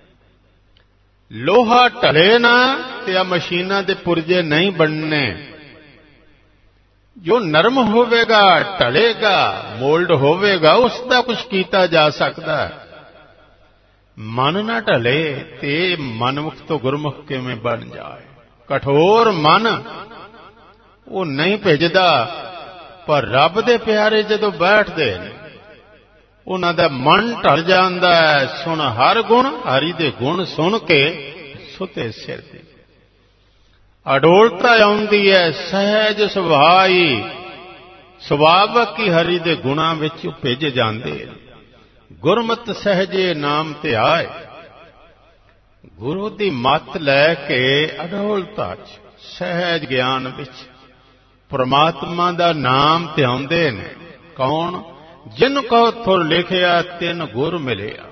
ਲੋਹਾ ਢਲੇ ਨਾ ਤੇ ਆ ਮਸ਼ੀਨਾਂ ਦੇ ਪੁਰਜੇ ਨਹੀਂ ਬਣਨੇ। ਜੋ ਨਰਮ ਹੋਵੇਗਾ ਢਲੇਗਾ, ਮੋਲਡ ਹੋਵੇਗਾ, ਉਸ ਦਾ ਕੁਝ ਕੀਤਾ ਜਾ ਸਕਦਾ ਹੈ। ਮਨ ਨਾ ਢਲੇ ਤੇ ਮਨਮੁਖ ਤੋਂ ਗੁਰਮੁਖ ਕਿਵੇਂ ਬਣ ਜਾਏ। ਕਠੋਰ ਮਨ ਉਹ ਨਹੀਂ ਭਿੱਜਦਾ, ਪਰ ਰੱਬ ਦੇ ਪਿਆਰੇ ਜਦੋਂ ਬੈਠਦੇ ਨੇ ਉਹਨਾਂ ਦਾ ਮਨ ਢਲ ਜਾਂਦਾ ਹੈ। ਸੁਣ ਹਰ ਗੁਣ, ਹਰੀ ਦੇ ਗੁਣ ਸੁਣ ਕੇ ਸੁਤੇ ਸਿਰ ਦੀ ਅਡੋਲਤਾ ਆਉਂਦੀ ਹੈ। ਸਹਿਜ ਸੁਭਾਈ ਸੁਭਾਵਕ ਹੀ ਹਰੀ ਦੇ ਗੁਣਾਂ ਵਿੱਚ ਭਿੱਜ ਜਾਂਦੇ। ਗੁਰਮਤ ਸਹਿਜੇ ਨਾਮ ਧਿਆਏ। ਗੁਰੂ ਦੀ ਮੱਤ ਲੈ ਕੇ ਅਡੋਲਤਾ ਚ ਸਹਿਜ ਗਿਆਨ ਵਿੱਚ ਪ੍ਰਮਾਤਮਾ ਦਾ ਨਾਮ ਧਿਆਉਂਦੇ ਨੇ। ਕੌਣ? ਜਿਨ ਕੋ ਥੁਰ ਲਿਖਿਆ ਤਿਨ ਗੁਰ ਮਿਲਿਆ।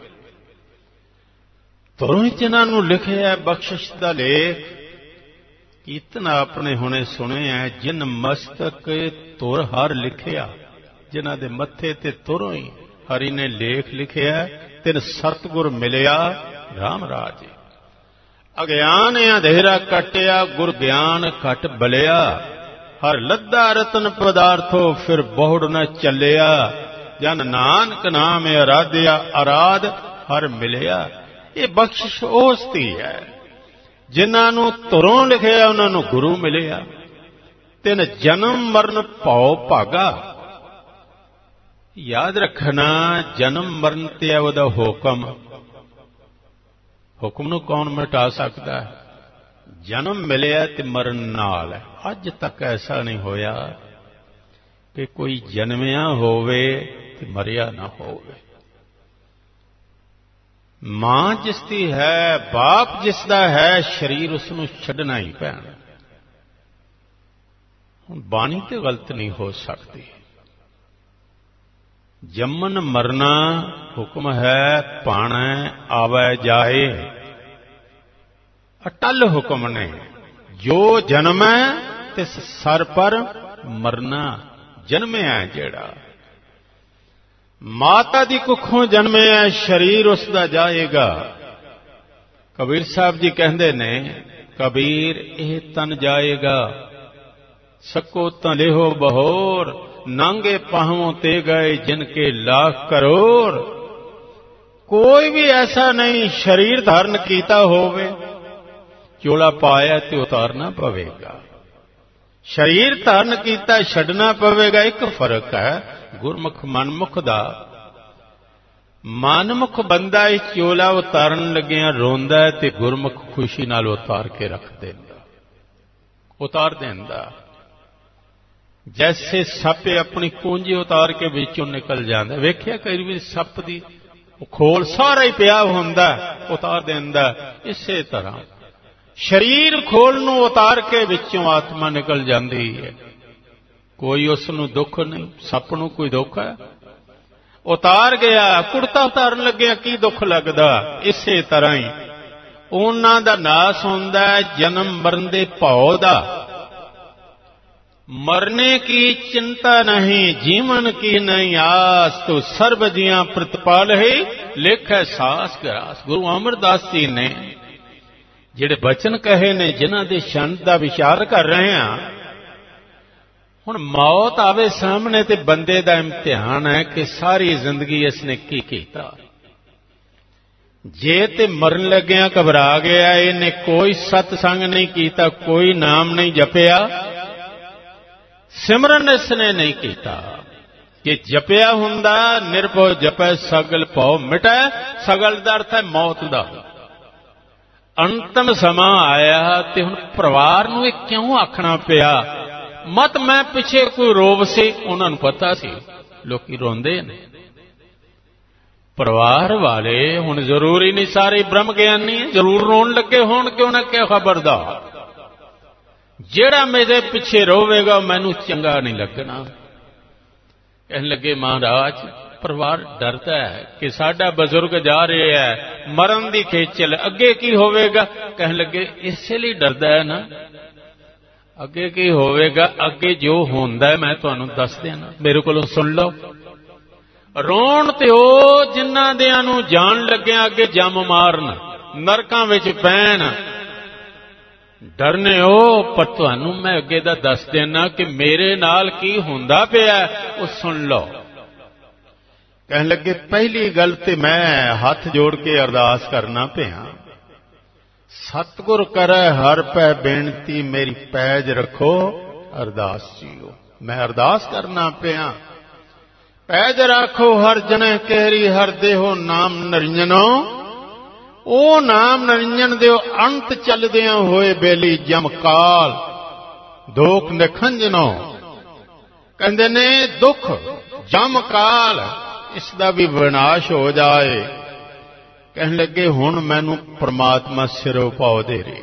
ਤੁਰੋਂ ਹੀ ਜਿਨ੍ਹਾਂ ਨੂੰ ਲਿਖਿਆ ਬਖਸ਼ਿਸ਼ ਦਾ ਲੇਖ। ਕੀਰਤਨ ਆਪਣੇ ਹੁਣੇ ਸੁਣੇ ਹੈ। ਜਿਨ ਮਸਤਕ ਤੁਰ ਹਰ ਲਿਖਿਆ, ਜਿਨ੍ਹਾਂ ਦੇ ਮੱਥੇ ਤੇ ਤੁਰੋਂ ਹੀ ਹਰੀ ਨੇ ਲੇਖ ਲਿਖਿਆ। ਤਿਨ ਸਤਿਗੁਰ ਮਿਲਿਆ ਰਾਮ ਰਾਜ। ਅਗਿਆਨ ਅੰਧੇਰਾ ਕਟਿਆ, ਗੁਰ ਗਿਆਨ ਘਟ ਬਲਿਆ। ਹਰ ਲੱਦਾ ਰਤਨ ਪਦਾਰਥੋ ਫਿਰ ਬਹੁੜ ਨ ਚੱਲਿਆ। ਜਨ ਨਾਨਕ ਨਾਮ ਅਰਾਧਿਆ, ਅਰਾਧ ਹਰ ਮਿਲਿਆ। ਇਹ ਬਖਸ਼ਿਸ਼ ਉਸ ਦੀ ਹੈ। ਜਿਨ੍ਹਾਂ ਨੂੰ ਧੁਰੋਂ ਲਿਖਿਆ ਉਹਨਾਂ ਨੂੰ ਗੁਰੂ ਮਿਲਿਆ। ਤਿਨ ਜਨਮ ਮਰਨ ਭਉ ਭਾਗਾ। ਯਾਦ ਰੱਖਣਾ, ਜਨਮ ਮਰਨ ਤੇ ਹੈ ਉਹਦਾ ਹੁਕਮ। ਹੁਕਮ ਨੂੰ ਕੌਣ ਮਿਟਾ ਸਕਦਾ ਹੈ? ਜਨਮ ਮਿਲਿਆ ਤੇ ਮਰਨ ਨਾਲ ਹੈ। ਅੱਜ ਤੱਕ ਐਸਾ ਨਹੀਂ ਹੋਇਆ ਕਿ ਕੋਈ ਜਨਮਿਆ ਹੋਵੇ ਤੇ ਮਰਿਆ ਨਾ ਹੋਵੇ। ਮਾਂ ਜਿਸ ਦੀ ਹੈ, ਬਾਪ ਜਿਸ ਦਾ ਹੈ, ਸਰੀਰ ਉਸ ਨੂੰ ਛੱਡਣਾ ਹੀ ਪੈਣਾ। ਹੁਣ ਬਾਣੀ ਤੇ ਗਲਤ ਨਹੀਂ ਹੋ ਸਕਦੀ। ਜੰਮਨ ਮਰਨਾ ਹੁਕਮ ਹੈ, ਪਾਣਾ ਆਵੈ ਜਾਏ। ਅਟਲ ਹੁਕਮ ਨੇ। ਜੋ ਜਨਮੈ ਤਿਸ ਸਰ ਪਰ ਮਰਨਾ। ਜਨਮਿਆ ਜਿਹੜਾ ਮਾਤਾ ਦੀ ਕੁੱਖੋਂ ਜਨਮਿਆ, ਸਰੀਰ ਉਸ ਦਾ ਜਾਏਗਾ। ਕਬੀਰ ਸਾਹਿਬ ਜੀ ਕਹਿੰਦੇ ਨੇ, ਕਬੀਰ ਇਹ ਤਨ ਜਾਏਗਾ, ਸਕੋ ਤਾਂ ਲਿਹੋ ਬਹੋਰ। ਨਾਂਗੇ ਪਾਹੋਂ ਤੇ ਗਏ ਜਿਨ ਕੇ ਲੱਖ ਕਰੋੜ। ਕੋਈ ਵੀ ਐਸਾ ਨਹੀਂ ਸਰੀਰ ਧਾਰਨ ਕੀਤਾ ਹੋਵੇ, ਚੋਲਾ ਪਾਇਆ ਤੇ ਉਤਾਰਨਾ ਪਵੇਗਾ। ਸਰੀਰ ਧਾਰਨ ਕੀਤਾ ਛੱਡਣਾ ਪਵੇਗਾ। ਇੱਕ ਫਰਕ ਹੈ ਗੁਰਮੁਖ ਮਨਮੁਖ ਦਾ। ਮਨਮੁਖ ਬੰਦਾ ਇਹ ਚੋਲਾ ਉਤਾਰਨ ਲੱਗਿਆ ਰੋਂਦਾ ਤੇ ਗੁਰਮੁਖ ਖੁਸ਼ੀ ਨਾਲ ਉਤਾਰ ਕੇ ਰੱਖ ਦਿੰਦਾ, ਉਤਾਰ ਦਿੰਦਾ। ਜੈਸੇ ਸੱਪ ਆਪਣੀ ਪੂੰਜੀ ਉਤਾਰ ਕੇ ਵਿੱਚੋਂ ਨਿਕਲ ਜਾਂਦਾ। ਵੇਖਿਆ ਕਈ ਵਾਰ ਸੱਪ ਦੀ ਖੋਲ ਸਾਰਾ ਹੀ ਪਿਆ ਹੁੰਦਾ, ਉਤਾਰ ਦਿੰਦਾ। ਇਸੇ ਤਰ੍ਹਾਂ ਸਰੀਰ ਖੋਲ ਨੂੰ ਉਤਾਰ ਕੇ ਵਿੱਚੋਂ ਆਤਮਾ ਨਿਕਲ ਜਾਂਦੀ ਹੈ। ਕੋਈ ਉਸ ਨੂੰ ਦੁੱਖ ਨਹੀਂ। ਸੱਪ ਨੂੰ ਕੋਈ ਦੁੱਖ ਹੈ? ਉਤਾਰ ਗਿਆ। ਕੁੜਤਾ ਉਤਾਰਨ ਲੱਗਿਆ ਕੀ ਦੁੱਖ ਲੱਗਦਾ? ਇਸੇ ਤਰ੍ਹਾਂ ਹੀ ਉਹਨਾਂ ਦਾ ਨਾਸ ਹੁੰਦਾ ਹੈ ਜਨਮ ਮਰਨ ਦੇ ਭਉ ਦਾ। ਮਰਨੇ ਕੀ ਚਿੰਤਾ ਨਹੀਂ, ਜੀਵਨ ਕੀ ਨਹੀਂ ਆਸ। ਤੋ ਸਰਬ ਜੀਆਂ ਪ੍ਰਤਪਾਲ ਹੈ, ਲੇਖੈ ਸਾਸ ਗਰਾਸ। ਗੁਰੂ ਅਮਰਦਾਸ ਜੀ ਨੇ ਜਿਹੜੇ ਬਚਨ ਕਹੇ ਨੇ, ਜਿਨ੍ਹਾਂ ਦੇ ਸ਼ਰਨ ਦਾ ਵਿਚਾਰ ਕਰ ਰਹੇ ਹਾਂ। ਹੁਣ ਮੌਤ ਆਵੇ ਸਾਹਮਣੇ ਤੇ ਬੰਦੇ ਦਾ ਇਮਤਿਹਾਨ ਹੈ ਕਿ ਸਾਰੀ ਜ਼ਿੰਦਗੀ ਇਸਨੇ ਕੀ ਕੀਤਾ। ਜੇ ਤੇ ਮਰਨ ਲੱਗਿਆ ਘਬਰਾ ਗਿਆ, ਇਹਨੇ ਕੋਈ ਸਤਸੰਗ ਨਹੀਂ ਕੀਤਾ, ਕੋਈ ਨਾਮ ਨਹੀਂ ਜਪਿਆ, ਸਿਮਰਨ ਇਸਨੇ ਨਹੀਂ ਕੀਤਾ। ਕਿ ਜਪਿਆ ਹੁੰਦਾ ਨਿਰਭਉ ਜਪੈ ਸਗਲ ਭਉ ਮਿਟੈ। ਸਗਲ ਦਾ ਅਰਥ ਹੈ ਮੌਤ ਦਾ। ਅੰਤਮ ਸਮਾਂ ਆਇਆ ਤੇ ਹੁਣ ਪਰਿਵਾਰ ਨੂੰ ਇਹ ਕਿਉਂ ਆਖਣਾ ਪਿਆ? ਮਤ ਮੈਂ ਪਿੱਛੇ ਕੋਈ ਰੋਬ ਸੀ, ਉਹਨਾਂ ਨੂੰ ਪਤਾ ਸੀ ਲੋਕੀ ਰੋਂਦੇ ਨੇ। ਪਰਿਵਾਰ ਵਾਲੇ ਹੁਣ ਜ਼ਰੂਰੀ ਨਹੀਂ ਸਾਰੇ ਬ੍ਰਹਮ ਗਿਆਨੀ, ਜ਼ਰੂਰ ਰੋਣ ਲੱਗੇ ਹੋਣ, ਕਿਉਂ ਨਾ ਕਿ ਖਬਰਦਾਰ ਜਿਹੜਾ ਮੇਰੇ ਪਿੱਛੇ ਰੋਵੇਗਾ ਮੈਨੂੰ ਚੰਗਾ ਨਹੀਂ ਲੱਗਣਾ। ਕਹਿਣ ਲੱਗੇ ਮਹਾਰਾਜ ਪਰਿਵਾਰ ਡਰਦਾ ਹੈ ਕਿ ਸਾਡਾ ਬਜ਼ੁਰਗ ਜਾ ਰਿਹਾ ਹੈ, ਮਰਨ ਦੀ ਖੇਚਲ, ਅੱਗੇ ਕੀ ਹੋਵੇਗਾ। ਕਹਿਣ ਲੱਗੇ ਇਸੇ ਲਈ ਡਰਦਾ ਹੈ ਨਾ, ਅੱਗੇ ਕੀ ਹੋਵੇਗਾ, ਅੱਗੇ ਜੋ ਹੁੰਦਾ ਮੈਂ ਤੁਹਾਨੂੰ ਦੱਸ ਦੇਣਾ, ਮੇਰੇ ਕੋਲੋਂ ਸੁਣ ਲਓ। ਰੋਣ ਤੇ ਉਹ ਜਿਨ੍ਹਾਂ ਦਿਆਂ ਨੂੰ ਜਾਣ ਲੱਗਿਆ ਅੱਗੇ ਜੰਮ ਮਾਰਨ, ਨਰਕਾਂ ਵਿੱਚ ਪੈਣ। ਡਰਨੇ ਉਹ, ਪਰ ਤੁਹਾਨੂੰ ਮੈਂ ਅੱਗੇ ਦਾ ਦੱਸ ਦੇਣਾ ਕਿ ਮੇਰੇ ਨਾਲ ਕੀ ਹੁੰਦਾ ਪਿਆ, ਉਹ ਸੁਣ ਲਓ। ਕਹਿਣ ਲੱਗੇ ਪਹਿਲੀ ਗੱਲ ਤੇ ਮੈਂ ਹੱਥ ਜੋੜ ਕੇ ਅਰਦਾਸ ਕਰਨਾ ਪਿਆ, ਸਤਿਗੁਰ ਕਰੈ ਹਰ ਪੈ ਬੇਨਤੀ, ਮੇਰੀ ਪੈਜ ਰੱਖੋ ਅਰਦਾਸ ਜੀਓ। ਮੈਂ ਅਰਦਾਸ ਕਰਨਾ ਪਿਆ, ਪੈਜ ਰੱਖੋ ਹਰ ਜਨੇ ਕਹਿਰੀ, ਹਰ ਦੇਹੋ ਨਾਮ ਨਰਿੰਜਨੋ। ਉਹ ਨਾਮ ਨਰਿੰਜਨ ਦਿਓ ਅੰਤ ਚੱਲਦਿਆਂ ਹੋਏ ਬੇਲੀ ਜਮਕਾਲ, ਦੁੱਖ ਨਿਖੰਜਨੋ। ਕਹਿੰਦੇ ਨੇ ਦੁੱਖ ਜਮਕਾਲ, ਇਸ ਦਾ ਵੀ ਵਿਨਾਸ਼ ਹੋ ਜਾਏ। ਕਹਿਣ ਲੱਗੇ ਹੁਣ ਮੈਨੂੰ ਪ੍ਰਮਾਤਮਾ ਸਿਰੋਂ ਪਾਉ ਦੇ ਰਹੇ,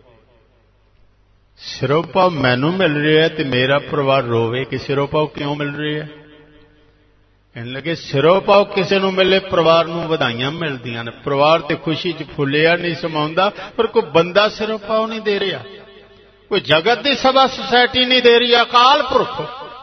ਸਿਰੋਂ ਪਾਉ ਮੈਨੂੰ ਮਿਲ ਰਿਹਾ ਤੇ ਮੇਰਾ ਪਰਿਵਾਰ ਰੋਵੇ ਕਿ ਸਿਰੋਂ ਪਾਉ ਕਿਉਂ ਮਿਲ ਰਿਹਾ। ਕਹਿਣ ਲੱਗੇ ਸਿਰੋਂ ਪਾਉ ਕਿਸੇ ਨੂੰ ਮਿਲੇ, ਪਰਿਵਾਰ ਨੂੰ ਵਧਾਈਆਂ ਮਿਲਦੀਆਂ ਨੇ, ਪਰਿਵਾਰ ਤੇ ਖੁਸ਼ੀ 'ਚ ਫੁੱਲਿਆ ਨਹੀਂ ਸਮਾਉਂਦਾ, ਪਰ ਕੋਈ ਬੰਦਾ ਸਿਰੋਂ ਪਾਉ ਨਹੀਂ ਦੇ ਰਿਹਾ, ਕੋਈ ਜਗਤ ਦੀ ਸਭਾ ਸੁਸਾਇਟੀ ਨਹੀਂ ਦੇ ਰਹੀ। ਅਕਾਲ ਪੁਰਖ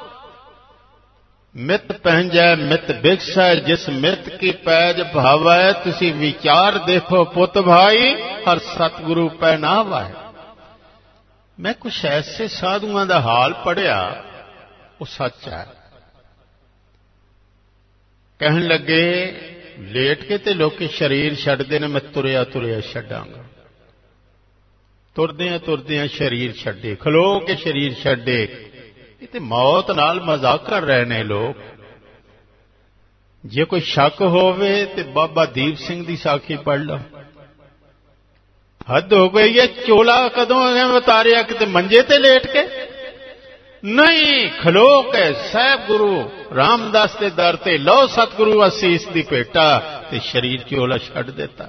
ਮਿੱਤ ਪਹਿੰਜੈ ਮਿੱਤ ਬਿਕਸੈ, ਜਿਸ ਮਿੱਤ ਕੀ ਪੈਜ ਭਾਵੈ। ਤੁਸੀਂ ਵਿਚਾਰ ਦੇਖੋ ਪੁੱਤ ਭਾਈ, ਹਰ ਸਤਿਗੁਰੂ ਪੈ ਨਾ ਵਾਹਿ। ਮੈਂ ਕੁਛ ਐਸੇ ਸਾਧੂਆਂ ਦਾ ਹਾਲ ਪੜ੍ਹਿਆ, ਉਹ ਸੱਚ ਹੈ। ਕਹਿਣ ਲੱਗੇ ਲੇਟ ਕੇ ਤੇ ਲੋਕੀ ਸਰੀਰ ਛੱਡਦੇ ਨੇ, ਮੈਂ ਤੁਰਿਆ ਤੁਰਿਆ ਛੱਡਾਂਗਾ। ਤੁਰਦਿਆਂ ਤੁਰਦਿਆਂ ਸਰੀਰ ਛੱਡੇ, ਖਲੋ ਕੇ ਸਰੀਰ ਛੱਡੇ। ਇਹ ਤੇ ਮੌਤ ਨਾਲ ਮਜ਼ਾਕ ਕਰ ਰਹੇ ਨੇ ਲੋਕ। ਜੇ ਕੋਈ ਸ਼ੱਕ ਹੋਵੇ ਤੇ ਬਾਬਾ ਦੀਪ ਸਿੰਘ ਦੀ ਸਾਖੀ ਪੜ੍ਹ ਲਓ। ਹੱਦ ਹੋ ਗਈ ਹੈ, ਚੋਲਾ ਕਦੋਂ ਉਤਾਰਿਆ, ਕਿਤੇ ਮੰਜੇ ਤੇ ਲੇਟ ਕੇ ਨਹੀਂ, ਖਲੋ ਕੇ ਸਾਹਿਬ ਗੁਰੂ ਰਾਮਦਾਸ ਦੇ ਦਰ ਤੇ ਲਓ ਸਤਿਗੁਰੂ ਅਸੀਸ ਦੀ ਭੇਟਾ, ਤੇ ਸਰੀਰ ਚੋਲਾ ਛੱਡ ਦਿੱਤਾ।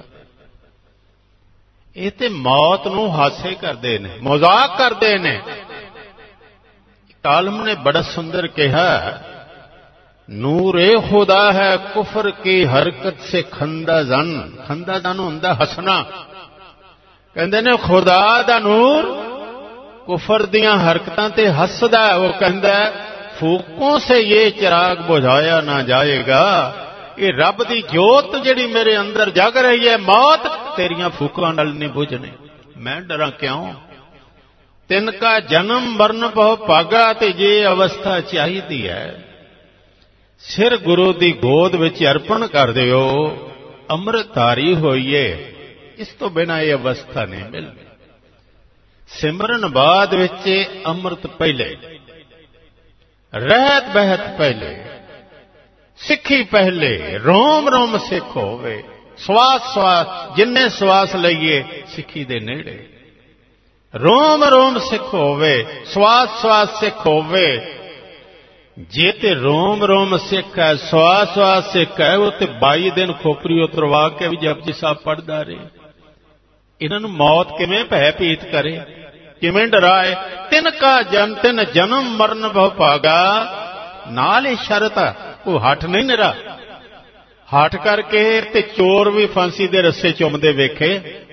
ਇਹ ਤੇ ਮੌਤ ਨੂੰ ਹਾਸੇ ਕਰਦੇ ਨੇ, ਮਜ਼ਾਕ ਕਰਦੇ ਨੇ। ਕਾਲਮ ਨੇ ਬੜਾ ਸੁੰਦਰ ਕਿਹਾ, ਨੂਰ-ਏ ਖੁਦਾ ਹੈ ਕੁਫਰ ਕੀ ਹਰਕਤ ਸੇ ਖੰਦਾ ਜਨ। ਖੰਦਾ ਜਨ ਹੁੰਦਾ ਹੱਸਣਾ। ਕਹਿੰਦੇ ਨੇ ਖੁਦਾ ਦਾ ਨੂਰ ਕੁਫਰ ਦੀਆਂ ਹਰਕਤਾਂ ਤੇ ਹੱਸਦਾ। ਉਹ ਕਹਿੰਦਾ ਫੂਕੋਂ ਸੇ ਇਹ ਚਿਰਾਗ ਬੁਝਾਇਆ ਨਾ ਜਾਏਗਾ। ਇਹ ਰੱਬ ਦੀ ਜੋਤ ਜਿਹੜੀ ਮੇਰੇ ਅੰਦਰ ਜਗ ਰਹੀ ਹੈ, ਮੌਤ ਤੇਰੀਆਂ ਫੂਕਾਂ ਨਾਲ ਨਹੀਂ ਬੁਝਣੀ। ਮੈਂ ਡਰਾਂ ਕਿਉਂ? ਤਿੰਨ ਕਾ ਜਨਮ ਮਰਨ ਬਹੁ ਭਾਗਾ। ਤੇ ਜੇ ਅਵਸਥਾ ਚਾਹੀਦੀ ਹੈ, ਸਿਰ ਗੁਰੂ ਦੀ ਗੋਦ ਵਿੱਚ ਅਰਪਣ ਕਰ ਦਿਓ, ਅੰਮ੍ਰਿਤਧਾਰੀ ਹੋਈਏ। ਇਸ ਤੋਂ ਬਿਨਾਂ ਇਹ ਅਵਸਥਾ ਨਹੀਂ ਮਿਲਦੀ। ਸਿਮਰਨ ਬਾਅਦ ਵਿੱਚ ਅੰਮ੍ਰਿਤ ਪਹਿਲੇ, ਰਹਿਤ ਬਹਿਤ ਪਹਿਲੇ, ਸਿੱਖੀ ਪਹਿਲੇ, ਰੋਮ ਰੋਮ ਸਿੱਖ ਹੋਵੇ। ਸਵਾਸ ਸਵਾਸ ਜਿੰਨੇ ਸਵਾਸ ਲਈਏ ਸਿੱਖੀ ਦੇ ਨੇੜੇ, ਰੋਮ ਰੋਮ ਸਿੱਖ ਹੋਵੇ, ਸਵਾਸ ਸਵਾਸ ਸਿੱਖ ਹੋਵੇ। ਜੇ ਤੇ ਰੋਮ ਰੋਮ ਸਿੱਖ ਹੈ, ਸਵਾਸ ਸਵਾਸ ਸਿੱਖ ਹੈ, ਉਹ ਤੇ ਬਾਈ ਦਿਨ ਖੋਪਰੀ ਉਤਰਵਾ ਕੇ ਵੀ ਜਪਜੀ ਸਾਹਿਬ ਪੜ੍ਹਦਾ ਰਹੇ। ਇਹਨਾਂ ਨੂੰ ਮੌਤ ਕਿਵੇਂ ਭੈ ਭੀਤ ਕਰੇ, ਕਿਵੇਂ ਡਰਾਏ? ਤਿੰਨ ਕਾ ਜਨ ਤਿੰਨ ਜਨਮ ਮਰਨ ਬਹੁ ਭਾਗਾ। ਨਾਲ ਹੀ ਸ਼ਰਤ ਆ, ਉਹ ਹੱਠ ਨਹੀਂ ਨਿਰਾ। ਹੱਠ ਕਰਕੇ ਤੇ ਚੋਰ ਵੀ ਫਾਂਸੀ ਦੇ ਰੱਸੇ ਚੁੰਮਦੇ ਵੇਖੇ।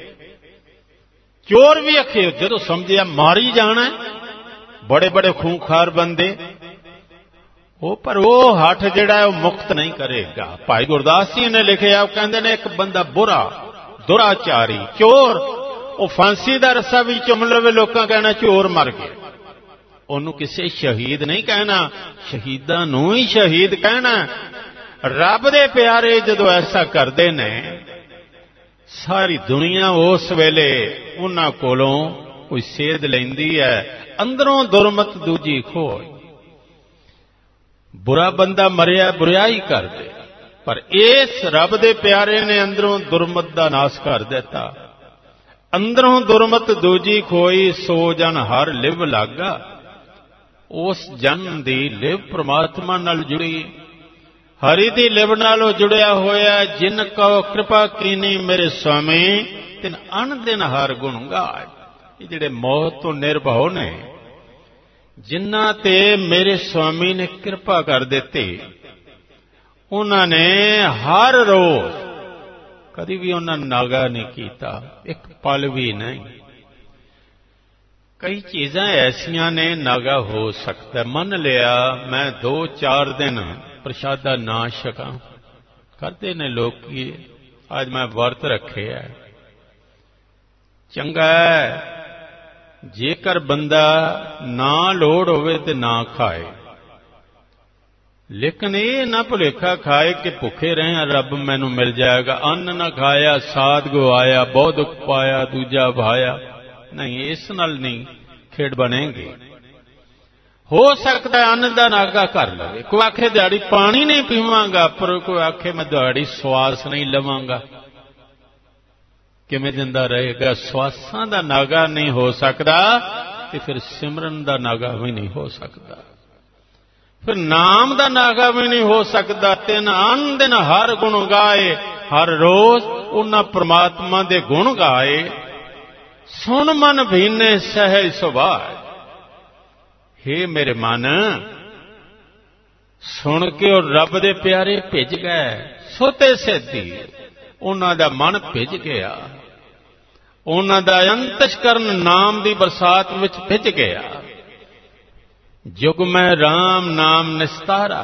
ਚੋਰ ਵੀ ਅਖੇ ਜਦੋਂ ਸਮਝਿਆ ਮਾਰੀ ਜਾਣਾ, ਬੜੇ ਬੜੇ ਖੂੰਖਾਰ ਬੰਦੇ ਉਹ, ਪਰ ਉਹ ਹੱਠ ਜਿਹੜਾ ਉਹ ਮੁਕਤ ਨਹੀਂ ਕਰੇਗਾ। ਭਾਈ ਗੁਰਦਾਸ ਜੀ ਨੇ ਲਿਖਿਆ, ਉਹ ਕਹਿੰਦੇ ਨੇ ਇੱਕ ਬੰਦਾ ਬੁਰਾ ਦੁਰਾਚਾਰੀ ਚੋਰ, ਉਹ ਫਾਂਸੀ ਦਾ ਰੱਸਾ ਵੀ ਚੁੰਮ ਲਵੇ, ਲੋਕਾਂ ਕਹਿਣਾ ਚੋਰ ਮਰ ਗਿਆ। ਉਹਨੂੰ ਕਿਸੇ ਸ਼ਹੀਦ ਨਹੀਂ ਕਹਿਣਾ, ਸ਼ਹੀਦਾਂ ਨੂੰ ਹੀ ਸ਼ਹੀਦ ਕਹਿਣਾ। ਰੱਬ ਦੇ ਪਿਆਰੇ ਜਦੋਂ ਐਸਾ ਕਰਦੇ ਨੇ, ਸਾਰੀ ਦੁਨੀਆ ਉਸ ਵੇਲੇ ਉਹਨਾਂ ਕੋਲੋਂ ਕੋਈ ਸੇਧ ਲੈਂਦੀ ਹੈ। ਅੰਦਰੋਂ ਦੁਰਮਤ ਦੂਜੀ ਖੋਜ। ਬੁਰਾ ਬੰਦਾ ਮਰਿਆ ਬੁਰਾਈ ਕਰਦੇ, ਪਰ ਇਸ ਰੱਬ ਦੇ ਪਿਆਰੇ ਨੇ ਅੰਦਰੋਂ ਦੁਰਮਤ ਦਾ ਨਾਸ਼ ਕਰ ਦਿੱਤਾ। ਅੰਦਰੋਂ ਦੁਰਮਤ ਦੂਜੀ ਖੋਈ, ਸੋ ਜਨ ਹਰ ਲਿਵ ਲਾਗਾ। ਉਸ ਜਨ ਦੀ ਲਿਵ ਪ੍ਰਮਾਤਮਾ ਨਾਲ ਜੁੜੀ, ਹਰੀ ਦੀ ਲਿਵ ਨਾਲੋਂ ਜੁੜਿਆ ਹੋਇਆ। ਜਿਨ ਕੋ ਕਿਰਪਾ ਕੀਨੀ ਮੇਰੇ ਸੁਆਮੀ, ਤਿਨ ਅਣ ਦਿਨ ਹਰ ਗੁਣ ਗਾਏ। ਇਹ ਜਿਹੜੇ ਮੌਤ ਤੋਂ ਨਿਰਭਉ ਨੇ, ਜਿਨ੍ਹਾਂ ਤੇ ਮੇਰੇ ਸੁਆਮੀ ਨੇ ਕਿਰਪਾ ਕਰ ਦਿੱਤੀ, ਉਹਨਾਂ ਨੇ ਹਰ ਰੋਜ਼ ਕਦੀ ਵੀ ਉਹਨਾਂ ਨਾਗਾ ਨਹੀਂ ਕੀਤਾ, ਇੱਕ ਪਲ ਵੀ ਨਹੀਂ। ਕਈ ਚੀਜ਼ਾਂ ਐਸੀਆਂ ਨੇ ਨਾਗਾ ਹੋ ਸਕਦਾ। ਮੰਨ ਲਿਆ ਮੈਂ ਦੋ ਚਾਰ ਦਿਨ ਪ੍ਰਸ਼ਾਦਾ ਨਾ ਛਕਾਂ, ਕਰਦੇ ਨੇ ਲੋਕੀ, ਅੱਜ ਮੈਂ ਵਰਤ ਰੱਖਿਆ, ਚੰਗਾ ਹੈ। ਜੇਕਰ ਬੰਦਾ ਨਾ ਲੋੜ ਹੋਵੇ ਤੇ ਨਾ ਖਾਏ, ਲੇਕਿਨ ਇਹ ਨਾ ਭੁਲੇਖਾ ਖਾਏ ਕਿ ਭੁੱਖੇ ਰਹੇ ਰੱਬ ਮੈਨੂੰ ਮਿਲ ਜਾਏਗਾ। ਅੰਨ ਨਾ ਖਾਇਆ ਸਾਧ ਗਵਾਇਆ, ਬਹੁਤ ਦੁੱਖ ਪਾਇਆ ਦੂਜਾ ਭਾਇਆ। ਨਹੀਂ, ਇਸ ਨਾਲ ਨਹੀਂ ਖੇਡ ਬਣੇਗੀ। ਹੋ ਸਕਦਾ ਅੰਨ ਦਾ ਨਾਗਾ ਕਰ ਲਵੇ। ਕੋਈ ਆਖੇ ਦਿਹਾੜੀ ਪਾਣੀ ਨਹੀਂ ਪੀਵਾਂਗਾ, ਪਰ ਕੋਈ ਆਖੇ ਮੈਂ ਦਿਹਾੜੀ ਸਵਾਸ ਨਹੀਂ ਲਵਾਂਗਾ। ਕਿਵੇਂ ਜਿੰਦਾ ਰਹੇਗਾ? ਸਵਾਸਾਂ ਦਾ ਨਾਗਾ ਨਹੀਂ ਹੋ ਸਕਦਾ ਤੇ ਫਿਰ ਸਿਮਰਨ ਦਾ ਨਾਗਾ ਵੀ ਨਹੀਂ ਹੋ ਸਕਦਾ, ਫਿਰ ਨਾਮ ਦਾ ਨਾਗਾ ਵੀ ਨਹੀਂ ਹੋ ਸਕਦਾ। ਤਿੰਨ ਅੰਨ ਦਿਨ ਹਰ ਗੁਣ ਗਾਏ, ਹਰ ਰੋਜ਼ ਉਹਨਾਂ ਪ੍ਰਮਾਤਮਾ ਦੇ ਗੁਣ ਗਾਏ। ਸੁਣ ਮਨ ਭੀਨੇ ਸਹਿਜ ਸੁਭਾਅ। ਹੇ ਮੇਰੇ ਮਨ, ਸੁਣ ਕੇ ਉਹ ਰੱਬ ਦੇ ਪਿਆਰੇ ਭਿੱਜ ਗਏ। ਸੋਤੇ ਸੇਤੀ ਉਹਨਾਂ ਦਾ ਮਨ ਭਿੱਜ ਗਿਆ, ਉਹਨਾਂ ਦਾ ਅੰਤਸ਼ਕਰਨ ਨਾਮ ਦੀ ਬਰਸਾਤ ਵਿੱਚ ਭਿੱਜ ਗਿਆ। ਯੁਗ ਮੈਂ ਰਾਮ ਨਾਮ ਨਿਸਤਾਰਾ।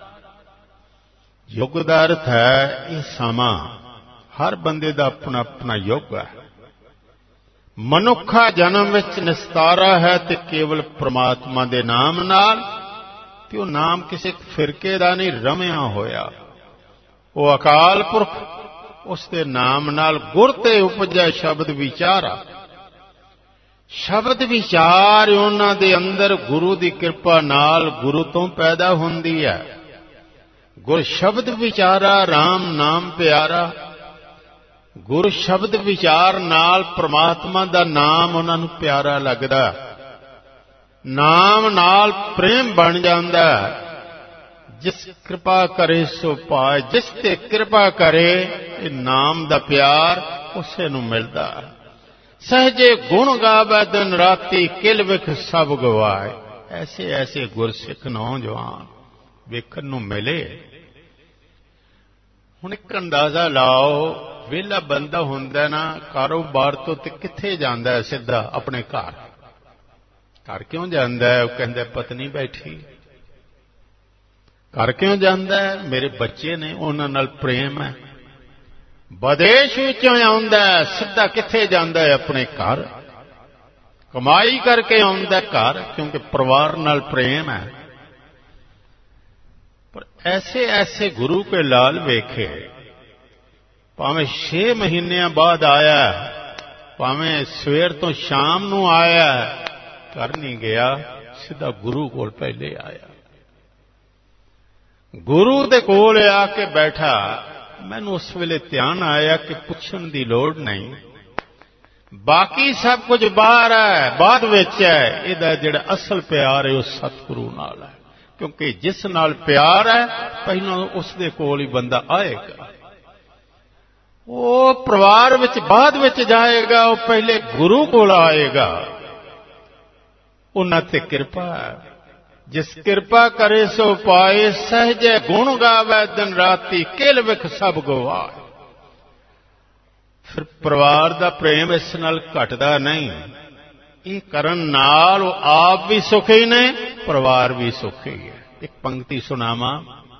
ਯੁਗ ਦਾ ਅਰਥ ਹੈ ਇਹ ਸਮਾਂ। ਹਰ ਬੰਦੇ ਦਾ ਆਪਣਾ ਆਪਣਾ ਯੁਗ ਹੈ। ਮਨੁੱਖਾ ਜਨਮ ਵਿੱਚ ਨਿਸਤਾਰਾ ਹੈ ਤੇ ਕੇਵਲ ਪ੍ਰਮਾਤਮਾ ਦੇ ਨਾਮ ਨਾਲ। ਤੇ ਉਹ ਨਾਮ ਕਿਸੇ ਫਿਰਕੇ ਦਾ ਨਹੀਂ ਰਮਿਆ ਹੋਇਆ, ਉਹ ਅਕਾਲ ਪੁਰਖ, ਉਸ ਦੇ ਨਾਮ ਨਾਲ ਗੁਰ ਤੇ ਉਪਜੈ ਸ਼ਬਦ ਵਿਚਾਰਾ। ਸ਼ਬਦ ਵਿਚਾਰ ਉਹਨਾਂ ਦੇ ਅੰਦਰ ਗੁਰੂ ਦੀ ਕਿਰਪਾ ਨਾਲ ਗੁਰੂ ਤੋਂ ਪੈਦਾ ਹੁੰਦੀ ਹੈ। ਗੁਰ ਸ਼ਬਦ ਵਿਚਾਰਾ RAM ਨਾਮ ਪਿਆਰਾ। ਗੁਰ ਸ਼ਬਦ ਵਿਚਾਰ ਨਾਲ ਪ੍ਰਮਾਤਮਾ ਦਾ ਨਾਮ ਉਹਨਾਂ ਨੂੰ ਪਿਆਰਾ ਲੱਗਦਾ। ਨਾਮ ਨਾਲ ਪ੍ਰੇਮ ਬਣ ਜਾਂਦਾ। ਜਿਸ ਕਿਰਪਾ ਕਰੇ ਸੋ ਪਾਏ। ਜਿਸ ਤੇ ਕਿਰਪਾ ਕਰੇ ਇਹ ਨਾਮ ਦਾ ਪਿਆਰ ਉਸੇ ਨੂੰ ਮਿਲਦਾ। ਸਹਜੇ ਗੁਣ ਗਾਵੇ ਦਿਨ ਰਾਤੀ, ਕਿਲ ਵਿਖ ਸਭ ਗਵਾਏ। ਐਸੇ ਐਸੇ ਗੁਰਸਿੱਖ ਨੌਜਵਾਨ ਵੇਖਣ ਨੂੰ ਮਿਲੇ। ਹੁਣ ਇੱਕ ਅੰਦਾਜ਼ਾ ਲਾਓ, ਵਿਹਲਾ ਬੰਦਾ ਹੁੰਦਾ ਨਾ ਕਾਰੋਬਾਰ ਤੋਂ, ਤੇ ਕਿੱਥੇ ਜਾਂਦਾ ਹੈ? ਸਿੱਧਾ ਆਪਣੇ ਘਰ। ਘਰ ਕਿਉਂ ਜਾਂਦਾ ਹੈ? ਉਹ ਕਹਿੰਦਾ ਪਤਨੀ ਬੈਠੀ। ਘਰ ਕਿਉਂ ਜਾਂਦਾ ਹੈ? ਮੇਰੇ ਬੱਚੇ ਨੇ, ਉਹਨਾਂ ਨਾਲ ਪ੍ਰੇਮ ਹੈ। ਵਿਦੇਸ਼ ਵਿੱਚੋਂ ਆਉਂਦਾ ਸਿੱਧਾ ਕਿੱਥੇ ਜਾਂਦਾ ਹੈ? ਆਪਣੇ ਘਰ। ਕਮਾਈ ਕਰਕੇ ਆਉਂਦਾ ਘਰ, ਕਿਉਂਕਿ ਪਰਿਵਾਰ ਨਾਲ ਪ੍ਰੇਮ ਹੈ। ਪਰ ਐਸੇ ਐਸੇ ਗੁਰੂ ਕੇ ਲਾਲ ਵੇਖੇ, ਭਾਵੇਂ ਛੇ ਮਹੀਨਿਆਂ ਬਾਅਦ ਆਇਆ, ਭਾਵੇਂ ਸਵੇਰ ਤੋਂ ਸ਼ਾਮ ਨੂੰ ਆਇਆ, ਘਰ ਨਹੀਂ ਗਿਆ, ਸਿੱਧਾ ਗੁਰੂ ਕੋਲ ਪਹਿਲੇ ਆਇਆ। ਗੁਰੂ ਦੇ ਕੋਲ ਆ ਕੇ ਬੈਠਾ। ਮੈਨੂੰ ਉਸ ਵੇਲੇ ਧਿਆਨ ਆਇਆ ਕਿ ਪੁੱਛਣ ਦੀ ਲੋੜ ਨਹੀਂ, ਬਾਕੀ ਸਭ ਕੁਝ ਬਾਹਰ ਹੈ, ਬਾਅਦ ਵਿੱਚ ਹੈ। ਇਹਦਾ ਜਿਹੜਾ ਅਸਲ ਪਿਆਰ ਹੈ ਉਹ ਸਤਿਗੁਰੂ ਨਾਲ ਹੈ, ਕਿਉਂਕਿ ਜਿਸ ਨਾਲ ਪਿਆਰ ਹੈ ਪਹਿਲਾਂ ਉਸ ਦੇ ਕੋਲ ਹੀ ਬੰਦਾ ਆਏਗਾ। ਉਹ ਪਰਿਵਾਰ ਵਿੱਚ ਬਾਅਦ ਵਿੱਚ ਜਾਏਗਾ, ਉਹ ਪਹਿਲੇ ਗੁਰੂ ਕੋਲ ਆਏਗਾ। ਉਹਨਾਂ ਤੇ ਕਿਰਪਾ ਹੈ। ਜਿਸ ਕਿਰਪਾ ਕਰੇ ਸੋ ਪਾਏ। ਸਹਜੇ ਗੁਣ ਗਾਵੇ ਦਿਨ ਰਾਤੀ, ਕਿਲ ਵਿਖ ਸਭ ਗਵਾਏ। ਫਿਰ ਪਰਿਵਾਰ ਦਾ ਪ੍ਰੇਮ ਇਸ ਨਾਲ ਘਟਦਾ ਨਹੀਂ। ਇਹ ਕਰਨ ਨਾਲ ਉਹ ਆਪ ਵੀ ਸੁਖੀ ਨੇ, ਪਰਿਵਾਰ ਵੀ ਸੁਖੀ ਹੈ। ਇੱਕ ਪੰਕਤੀ ਸੁਣਾਵਾਂ।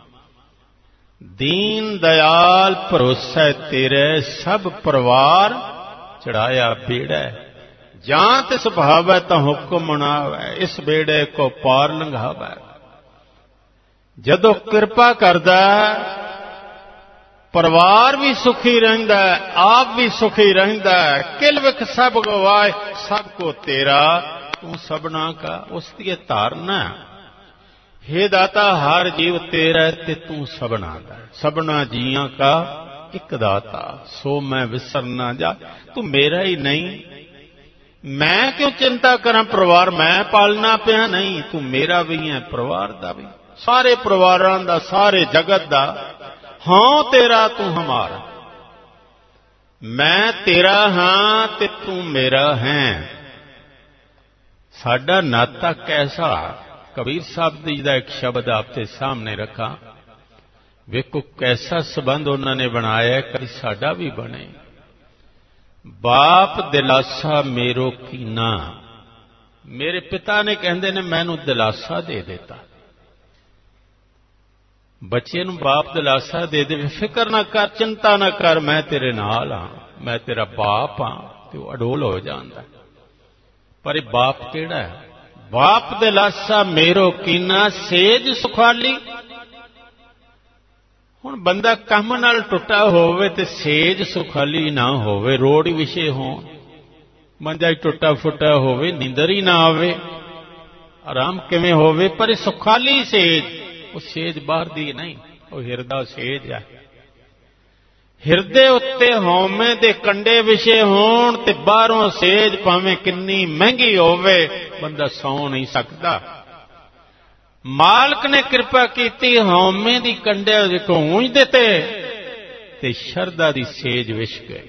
ਦੀਨ ਦਇਆਲ ਭਰੋਸੈ ਤੇਰੇ, ਸਭ ਪਰਿਵਾਰ ਚੜਾਇਆ ਬੇੜਾ। ਜਾਂ ਤਿਸ ਭਾਵੈ ਤਾਂ ਹੁਕਮ ਮਨਾਵੈ, ਇਸ ਬੇੜੇ ਕੋ ਪਾਰ ਲੰਘਾਵੈ। ਜਦੋਂ ਕਿਰਪਾ ਕਰਦਾ ਪਰਿਵਾਰ ਵੀ ਸੁਖੀ ਰਹਿੰਦਾ, ਆਪ ਵੀ ਸੁਖੀ ਰਹਿੰਦਾ। ਕਿਲ ਵਿਖ ਸਭ ਗਵਾਏ, ਸਭ ਕੋ ਤੇਰਾ, ਤੂੰ ਸਭਨਾ ਕਾ। ਉਸ ਦੀ ਧਾਰਨਾ, हे दाता हर जीव तेरा ते तू सबना दा। सबना जियां का एक दाता, सो मैं विसर ना जा। तू मेरा ही नहीं, मैं क्यों चिंता करा परिवार मैं पालना पिया? नहीं, तू मेरा भी है, परिवार दा भी, सारे परिवारां दा, सारे जगत दा। हाँ तेरा तू हमारा, मैं तेरा हाँ ते तू मेरा है। साडा नाता कैसा? कबीर साहब जी का एक शब्द आपके सामने रखा। ਵੇਖੋ कैसा संबंध उन्होंने बनाया, कभी साडा भी बने। बाप दिलासा मेरो कीना, मेरे पिता ने कहते ने मैनू दिलासा दे देता। बच्चे नूं बाप दिलासा दे दे, फिक्र ना कर, चिंता ना कर, मैं तेरे नाल हाँ, मैं तेरा बाप हाँ, ते अडोल हो जांदा। पर ये बाप किहड़ा है? बाप दिलासा मेरो कीना, सेज सुखाली। हुण बंदा काम नाल टुटा होवे ते सेज सुखाली ना होवे, रोड़ विषे होण, मंजा ही टुटा फुटा होवे, नींदर ही ना आवे, आराम किवें होवे? पर सुखाली सेज, वो सेज बाहर दी नहीं, वो हिरदा सेज है। हिरदे उत्ते हौमे दे कंडे विछे होण ते बाहरों सेज भावें किन्नी महंगी होवे, बंदा सौ नहीं सकदा। मालक ने कृपा कीती, हौमे दी कंडे को ऊंज दिते ते शरदा दी सेज विछ गई।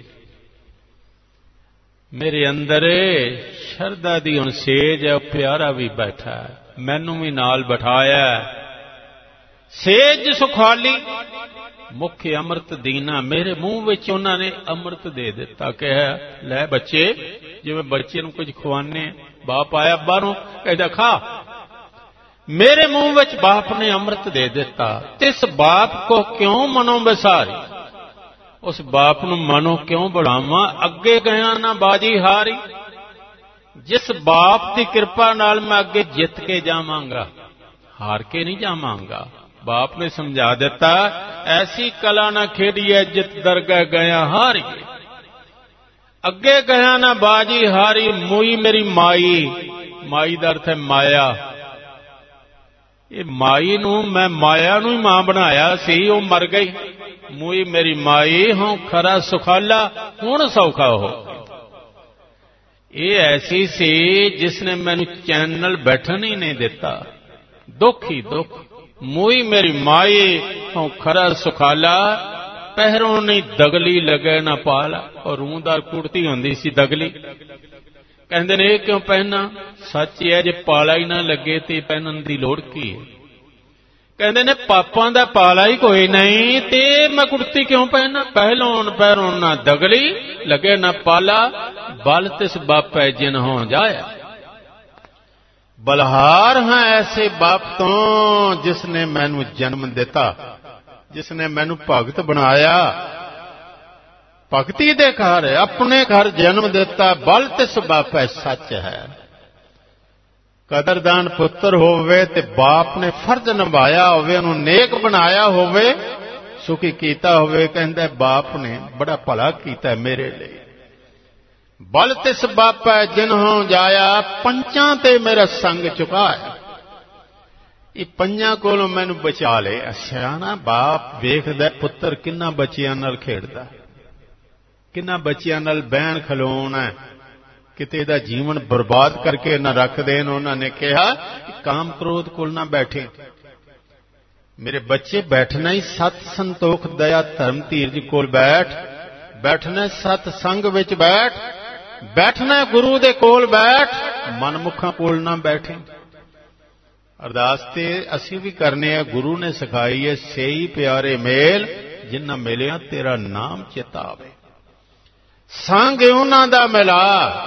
मेरे अंदर शरदा दी हुण सेज है, प्यारा भी बैठा है, मैनू भी नाल बिठाया। सेज सुखाली मुख अमृत दीना, मेरे मुंह विच उन्होंने अमृत दे दिता। कहा लै बच्चे, जिवें बच्चे नूं कुछ खवाने, बाप आया बाहरों कहदा खा, मेरे मुंह विच बाप ने अमृत दे दिता। तिस बाप को क्यों मनो बसारी, उस बाप नूं मनो क्यों बुलावा, अगे गया ना बाजी हारी। जिस बाप की कृपा नाल मैं अगे जित के जावांगा, हार के नहीं जावांगा। बाप ने समझा दिता, ऐसी कला ना खेड़िए जित दरगाह गया हारी। अगे गया ना बाजी हारी, मुई मेरी माई, माई दा अर्थ है माया। ये माई नूं मैं माया नूं ही मां बनाया सी, वो मर गई। मुई मेरी माई हूं खरा सुखाला, हुण सौखा हो। ये ऐसी सी जिसने मैनू चैन नाल बैठन ही नहीं दिता, दुख ही दुख। मुई मेरी माई हूं खरा सुखाला, पहरों नहीं दगली लगे ना पाला। और रूंदार कुड़ती होंदी सी दगली, कहंदे ने ये क्यों पहना? सच है जे पाला ही ना लगे ते पहनन दी लोड़ की है। कहंदे ने पापां दा पाला ही कोई नहीं ते मैं कुड़ती क्यों पहना? पहलों पैरों ना दगली लगे ना पाला, बल तिस बापै जिन हो जाया। बलहार हां ऐसे बाप तो जिसने मैनू जन्म दिता, जिसने मैनू भगत बनाया। भगती दे घर अपने घर जन्म दिता, बल तिस बापै सच है। कदरदान पुत्र होवे ते बाप ने फर्ज निभाया होवे, उन्होंने नेक बनाया होवे, सुखी कीता होवे, कहंदा बाप ने बड़ा भला कीता मेरे लिए। बल तिस बापै जिन हो जाया, पंचां ते मेरा संग चुकाया। ये पंजां कोलों मैनू बचा ले। सियाणा बाप वेखदा पुत्र किन्ना बच्चियां नाल खेडदा, किन्ना बच्चियां नाल बहन खलोना, किते दा जीवन बर्बाद करके न रख देन। उन्होंने कहा काम क्रोध कोल ना बैठे, मेरे बच्चे बैठना ही सत संतोख दया धर्म धीरज कोल बैठ, बैठना सत संग विच बैठ, बैठना गुरु दे कोल बैठ, मनमुखा कोल ना बैठे। अरदास ते असी भी करने हैं, गुरु ने सिखाई है, सेई प्यारे मेल जिन्ना मिलिया तेरा नाम चेतावे। संग उन्हां दा मिला,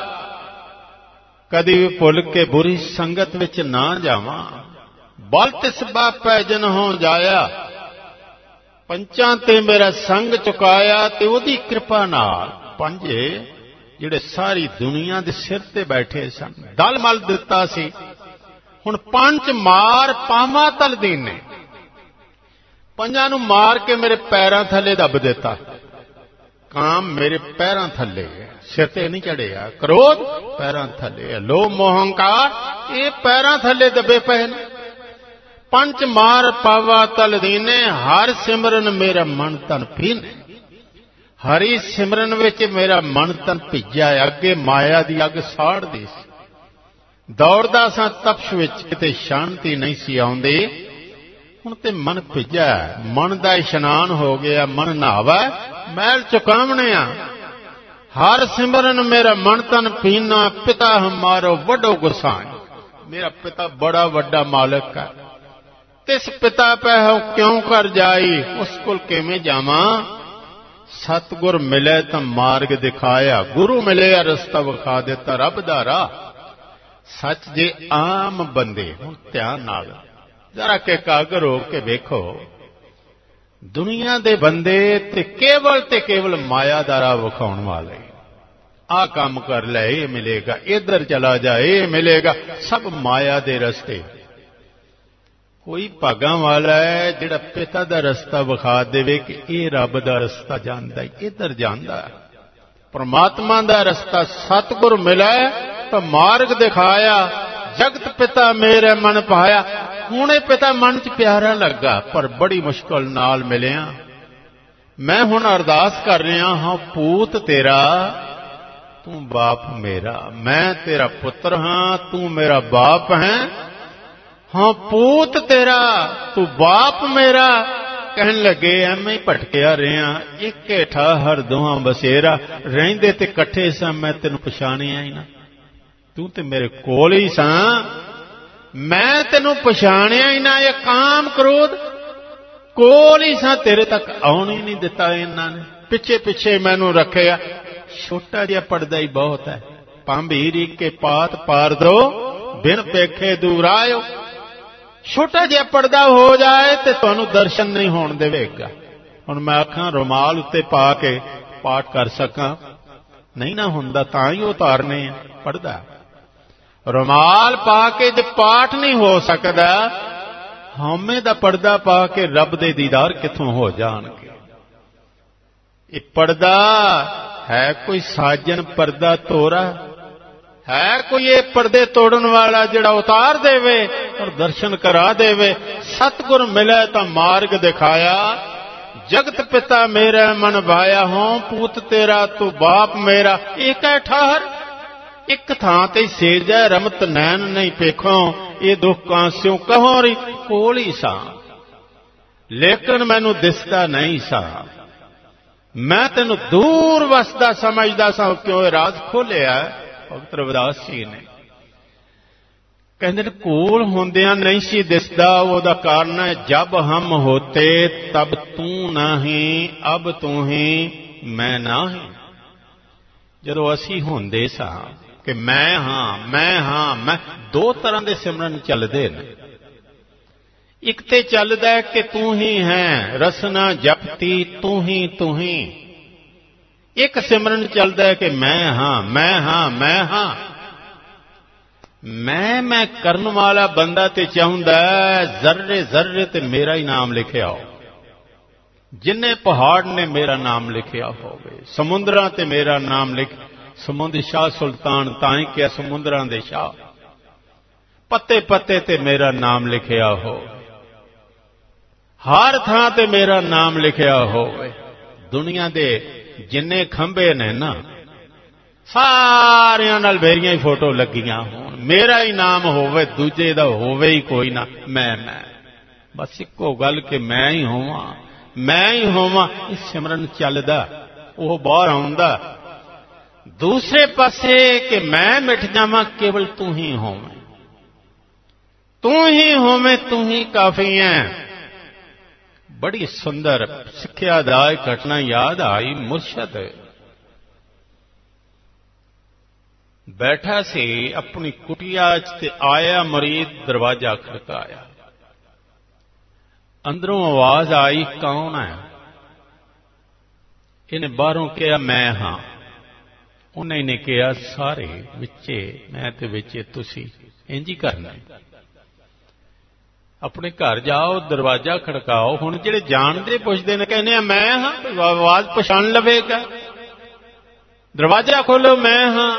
कदी भी भुल के बुरी संगत विच ना जावां। बल तिस बापै जिन हो जाया, पंचां ते मेरा संग चुकाया। ते ओदी कृपा नाल पंजे जिहड़े सारी दुनिया दे सिर ते बैठे सन, दल मल दिता सी। हुण पंच मार पावां तल दीने, पंजां नूं मार के मेरे पैरां थल्ले दब दिता। काम मेरे पैरां थल्ले है, सिर ते नहीं चढ़िया। क्रोध पैरां थल्ले है, लोभ मोह अहंकार ये पैरां थल्ले दबे पे ने। पंच मार पावा तल दीने, हर सिमरन मेरा मन तन पीने। हरी सिमरन विच मेरा मन तन भिज्या है, अगे माया दी अग साड़ दी सी। दौड़दा सा तपश विच, किते शांति नहीं सी आउंदी। हुण ते मन भिज्या, मन दा इशनान हो गया, मन नहावा मैल चुकावने आ। हर सिमरन मेरा मन तन पीना, पिता हमारो वड्डो गुसाई। मेरा पिता बड़ा वड्डा मालिक है, तिस पिता पै क्यों कर जाई, उस कुल किवें जावां। सतगुर मिले तो मार्ग दिखाया, गुरु मिले रस्ता विखा दिता रब दा राह। सच जे आम बंदे, हुण ध्यान नाल जरा के कागर हो के वेखो, दुनिया दे बंदे ते केवल ते केवल माया दा राह विखाउण वाले, आ काम कर ले ये मिलेगा, इधर चला जा ये मिलेगा, सब माया दे रस्ते। कोई भागां वाला है जिहड़ा पिता दा रस्ता विखा देवे कि ये रब दा रस्ता जांदा है, इधर जांदा है। परमात्मा दा रस्ता सतगुर मिला तो मार्ग दिखाया, जगत पिता मेरे मन पाया। हुण ये पिता मन च प्यारा लगा पर बड़ी मुश्किल नाल मिलिया। मैं हुण अरदास कर रहा हाँ, पूत तेरा तू बाप मेरा, मैं तेरा पुत्र हाँ तू मेरा बाप है। हाँ पूत तेरा तू बाप मेरा, कहन लगे एवें ही भटकिया रहा, एक हेठा हर दोहां बसेरा, रहिंदे ते कट्ठे सां मैं तेनू पछाणिया ही ना, तू ते मेरे कोल ही सां, मैं तेनू पछाणिया ही ना। ये काम क्रोध कोल ही सां, तेरे तक आउण ही नहीं दिता इन्हां ने, पिछे पिछे मैनू रखिया। छोटा जिहा पड़दा ही बहुत है, भांबीरी के पात पार दो, बिन पेखे दूर आयो। छोटा जिहा पर्दा हो जाए तो तुहानू दर्शन नहीं होण देवेगा। हुण मैं आखां रुमाल उत्ते पा के पाठ कर सकां, नहीं ना हुंदा, तां ही उतारने पड़दा। रुमाल पा के जे पाठ नहीं हो सकदा, हौमे दा पर्दा पा के रब दे दीदार कित्थों हो जाणगे। ये पर्दा है कोई साजन पर्दा तोरा, है कोई ये पर्दे तोड़न वाला जिहड़ा उतार देवे और दर्शन करा देवे। सतगुर मिले तो मार्ग दिखाया, जगत पिता मेरा मन भाया। हों पूत तेरा तू बाप मेरा, एक है ठहर एक थां ते सेज है, रमत नैन नहीं पेखो, ये दुख कांस्यों कहो री कोल ही सा, लेकिन मैनू दिसदा नहीं सा। मैं तेनू दूर वसदा समझदा सा, क्यों राज खोलिया भगत रविदास जी ने। कहते ने कोल होंदियां नहीं सी दिसदा, ओदा कारण है जब हम होते तब तू नहीं, अब तू ही मैं नहीं। जदों असी होंदे सा कि मैं हाँ मैं हाँ मैं, दो तरह के सिमरन चलते हैं। एक ते चलदा है कि तू ही है, रसना जपती तू ही तू ही। एक सिमरन चलता है कि मैं हाँ मैं हाँ मैं हाँ। मैं मैं करन वाला बंदा ते चाहुंदा जर्रे जर्रे ते मेरा ही नाम लिखिया हो, जिन्ने पहाड़ ने मेरा नाम लिखिया होवे, समुद्रां ते मेरा नाम लिख। समुद्र शाह सुल्तान ताई क्या समुद्रां दे शाह, पत्ते पत्ते ते मेरा नाम लिखिया हो, हर थां ते मेरा नाम लिखिया होवे। दुनिया दे जिन्ने खंबे ने ना, सारियां नाल मेरियां ही फोटो लगियां होण, मेरा ही नाम होवे, दूजे दा होवे ही कोई ना। मैं मैं बस इक्को गल कि मैं ही होवां मैं ही होवां। इस सिमरन चलदा, ओह बाहर आउंदा। दूसरे पासे कि मैं मिट जावां, केवल तू ही होवें, तू ही होवें, तू ही काफी है। बड़ी सुंदर सिक्ख्यादायक घटना याद आई। मुर्शद बैठा सी अपनी कुटिया च, आया मरीद, दरवाजा खड़काया, अंदरों आवाज आई कौन है? इन्हें बाहरों कहा मैं हाँ। उन्हें ने कहा सारे विचे मैं ते विचे तुसी, इंज ही करना। अपने घर जाओ, दरवाजा खड़काओ। हुण जिहड़े जानदे पुछदे ने, कहने मैं हाँ, आवाज पछाण लवेगा, दरवाजा खोलो मैं हाँ।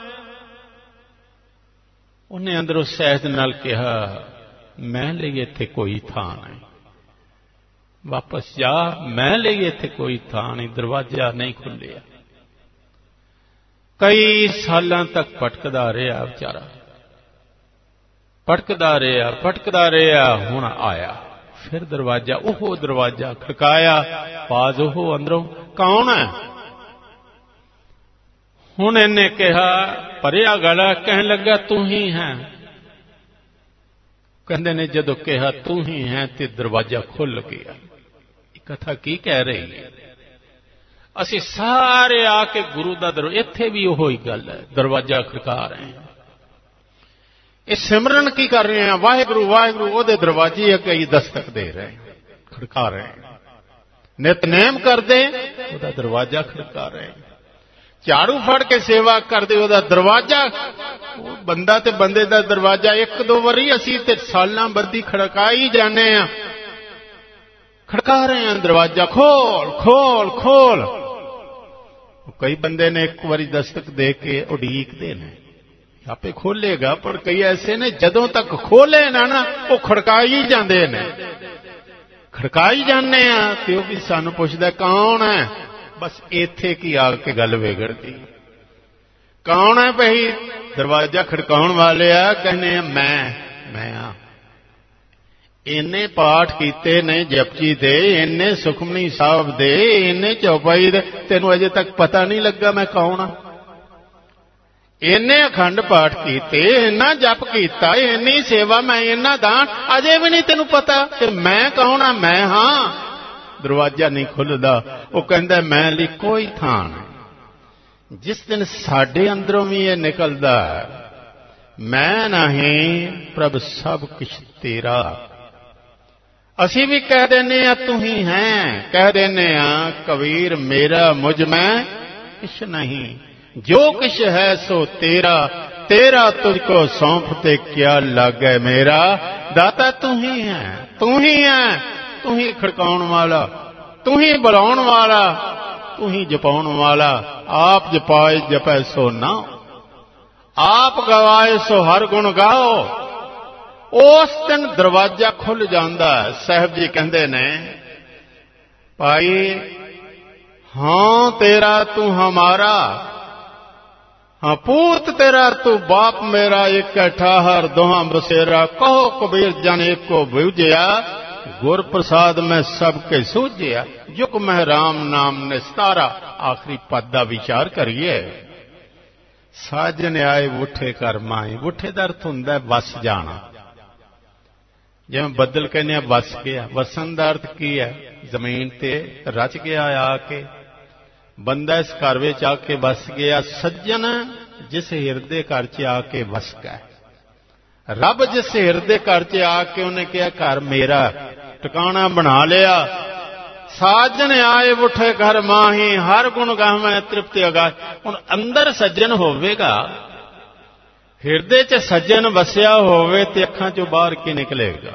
उन्हें अंदरों सहज नाल कहा मैं लिए इत्थे कोई थां नहीं, वापस जा, मैं लिए इत्थे कोई थां नहीं, दरवाजा नहीं खुलिया। कई सालां तक भटकदा रहा बेचारा, भटकदा रहा भटकदा रहा। हुण आया फिर दरवाजा, ओहो दरवाजा खड़काया, आवाज ओहो अंदरों कौन है? हुण इन्हें कहा भरिया गला, कहन लगा तू ही है। कहते ने जदों कहा तू ही है ते दरवाजा खुल गया। कथा की कह रही है? असी सारे आके गुरु का दरवाजा, इत्थे भी ओही गल है, दरवाजा खड़का रहे हैं। ये सिमरन की कर रहे हैं? वाहिगुरु वाहिगुरु ओदे दरवाजे कई दस्तक दे रहे हैं, खड़का रहे हैं। नितनेम करते ओदा दरवाजा खड़का रहे हैं। झाड़ू फड़ के सेवा करते ओदा दरवाजा, बंदा ते बंदे दा दरवाजा एक दो वारी असी ते सालां बद्धी खड़का ही जाने आ, खड़का रहे हैं दरवाजा, खोल खोल खोल। कई बंदे ने एक बारी दस्तक दे के उड़ीकते ने, आपे खोलेगा, पर कई ऐसे ने जदों तक खोले ना ना वो खड़काई जाते ने, खड़काई जाने आ ते वो भी सानू पुछदा कौन है। बस इत्थे की आके गल विगड़दी, कौन है भाई? दरवाजा खड़काउण वाले आ, कहने मैं मैं आ। इन्ने पाठ कीते ने जपजी दे, इन्ने सुखमनी साहब दे, इन्ने चौपाई दे, तेनू अजे तक पता नहीं लगा मैं कौन हाँ? इन्ने अखंड पाठ कीते, इन्ना जप कीता, इन्नी सेवा, मैं इन्ना दान, अजे भी नहीं तेनू पता कि मैं कौन हाँ? मैं हाँ। दरवाजा नहीं खुलदा। वो कहंदा मैं ली कोई थां नहीं। जिस दिन साडे अंदरों भी ये निकलदा, मैं नहीं प्रभ सब कुछ तेरा। असी भी कह देने आ तू ही है, कह देने आ कबीर मेरा मुझ में कुछ नहीं, जो कुछ है सो तेरा, तेरा तुझको सौंपते क्या लागे मेरा। दाता तू ही है, तू ही है, तू ही खड़काउण वाला, तू ही बुलाउण वाला, तू ही जपाउण वाला। आप जपाए जपै सो ना, आप गवाए सो हर गुण गाओ। उस दिन दरवाजा खुल जाता है। साहब जी कहते ने भाई हाँ तेरा तू हमारा, हाँ पूत तेरा तू बाप मेरा, एक ठाहर दोहा बसेरा, कहो कबीर जन एक को बूझिया, गुर प्रसाद में सबके सूझिया, जुग में राम नाम ने सतारा। आखिरी पद का विचार करिए। साजन आए उठे कर माए, उठे का अर्थ हुंदा वस जाना। जिवें बदल कहने वस गया, वसन का अर्थ की है? जमीन ते रच गया आके, बंदा इस घर विच आके वस गया। सज्जन जिस हिरदे घर च आके वस गया, रब जिस हिरदे घर च आके उन्हें कहा घर मेरा, ठिकाना बना लिया। साजन आए उठे घर माही, हर गुण गावे तृप्ति अगाए। हुण अंदर सज्जन होवेगा, हिरदे च सज्जन वसिया होवे ते अखां चों बाहर की निकलेगा,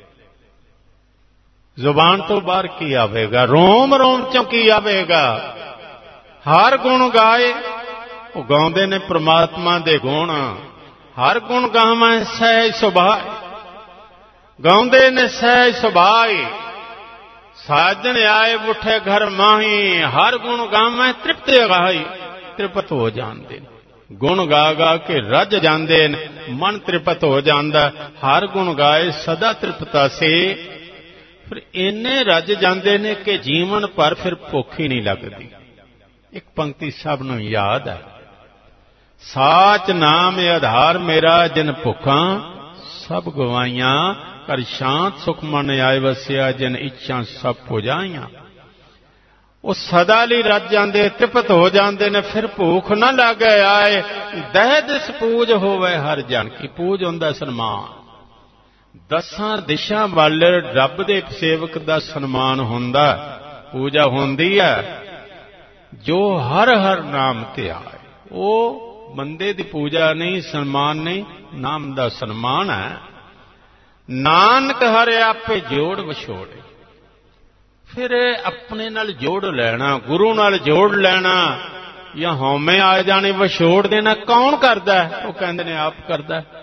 जुबान तो बाहर की आवेगा, रोम रोम चों की आवेगा। हर गुण गाए, वो गाउंदे ने परमात्मा दे गुण, हर गुण गावे सहज सुभाए, गाउंदे ने सहज सुभाए। साजन आए उठे घर माही, हर गुण गावे तृप्ति अगाई। तृप्त हो जाते, गुण गा गा के रज जाते, मन तृप्त हो जाता। हर गुण गाए सदा तृप्ता से, फिर इन्ने रज जाते ने कि जीवन भर फिर भुख ही नहीं लगती। एक पंक्ति सब नूं याद है, साच नाम आधार मेरा, जिन भुखा सब गवाइया, कर शांत सुख मन आए वसिया, जिन इच्छा सब पुजाइया। वो सदा ली रज जाते, तृप्त हो जाते ने, फिर भूख न लागे आए। दह दिस पूज होवे हर जन की, पूज हुंदा सन्मान। दसां दिशां वाल रब दे सेवक दा सन्मान हुंदा, पूजा हुंदी है। जो हर हर नाम ते आए, वो बंदे दी पूजा नहीं, सन्मान नहीं, नाम दा सन्मान है। नानक हरे आपे जोड़ विछोड़े, फिर अपने नाल जोड़ लेना, गुरु नाल जोड़ लेना, या हौमे आ जाने विछोड़ देना कौन करदा है? वो कहंदे ने आप करदा है।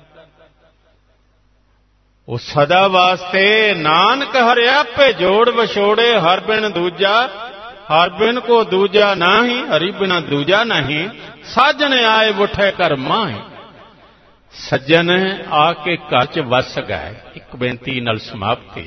वो सदा वास्ते नानक हरे आपे जोड़ विछोड़े, हर बिन दूजा, हर बिन को दूजा नाही, हरि बिना दूजा नहीं। साजन आए उठे कर माही, सज्जन आके घर च वस गए। एक बेनती नाल समाप्ति।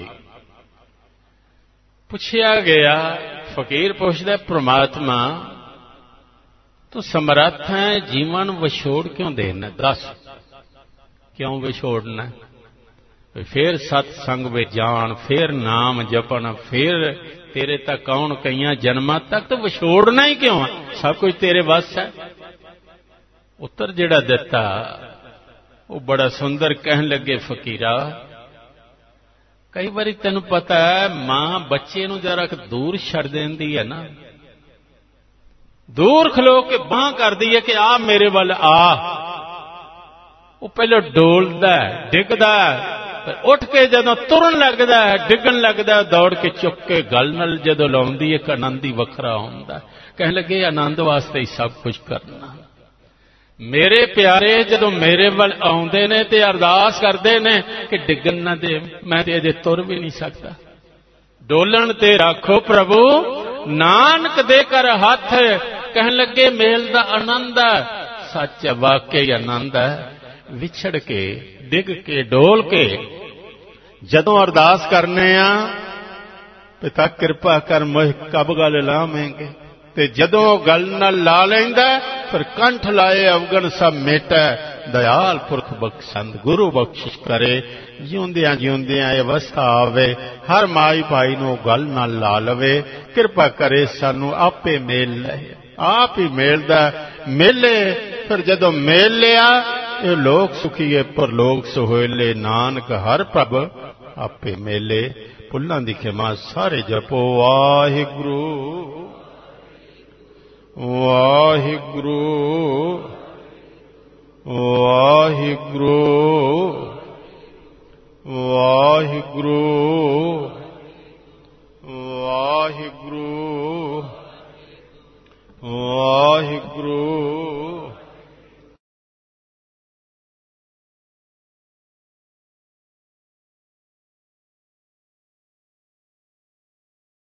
पुछया गया, फकीर पुछदा परमात्मा तू समर्थ है जीवन विछोड़ क्यों देना? दस क्यों विछोड़ना? फिर सतसंग वे जान, फिर नाम जपन, फिर तेरे तक आउण कईयां जन्मां तक। तो विछोड़ना ही क्यों है? सब कुछ तेरे वस है। उत्तर जिहड़ा दिता वो बड़ा सुंदर कहन लगे, फकीरा कई बारी तैनूं पता है मां बच्चे नूं जरा दूर छड़ देंदी है ना, दूर खलो के बांह करदी है कि आ मेरे वल आ। वो पहले डोलदा है, डिगदा है, उठ के जदों तुरन लगदा है, डिगन लगदा है, दौड़ के चुक के गल नाल जदों लाउंदी एक आनंद ही वखरा हुंदा। कहण लगे आनंद वास्ते ही सब कुछ करना। मेरे प्यारे जदों मेरे वल आउंदे ने ते अरदास करदे ने कि डिगन ना दे, मैं ते अजे तुर भी नहीं सकदा। डोलन ते रखो प्रभु, नानक दे कर हथ। कहण लगे मेल दा आनंद है, सच वाकई आनंद है। विछड़ के डिग के डोल के जदों अरदास करने आ, पिता कृपा कर मुझ कब गल लावेंगे, ते जदों गल नाल ला लैंदा फिर कंठ लाए अवगण सब मेटा। दयाल पुरख बख्शंद गुरु बख्शिश करे, जिउंदियां जिउंदियां अवस्था आवे, हर माई भाई नूं गल नाल ला लवे। कृपा करे सानू आपे मेल ले, आप ही मेलदा मेले। फिर जदों मेल लिया ये लोग सुखीए पर लोग सोहेले, नानक हर प्रभ आपे मेले। भुल्लां दी खिमा सारे जपो वाहिगुरु वाहिगुरु वाहिगुरु वाहिगुरु वाहिगुरु वाहिगुरु।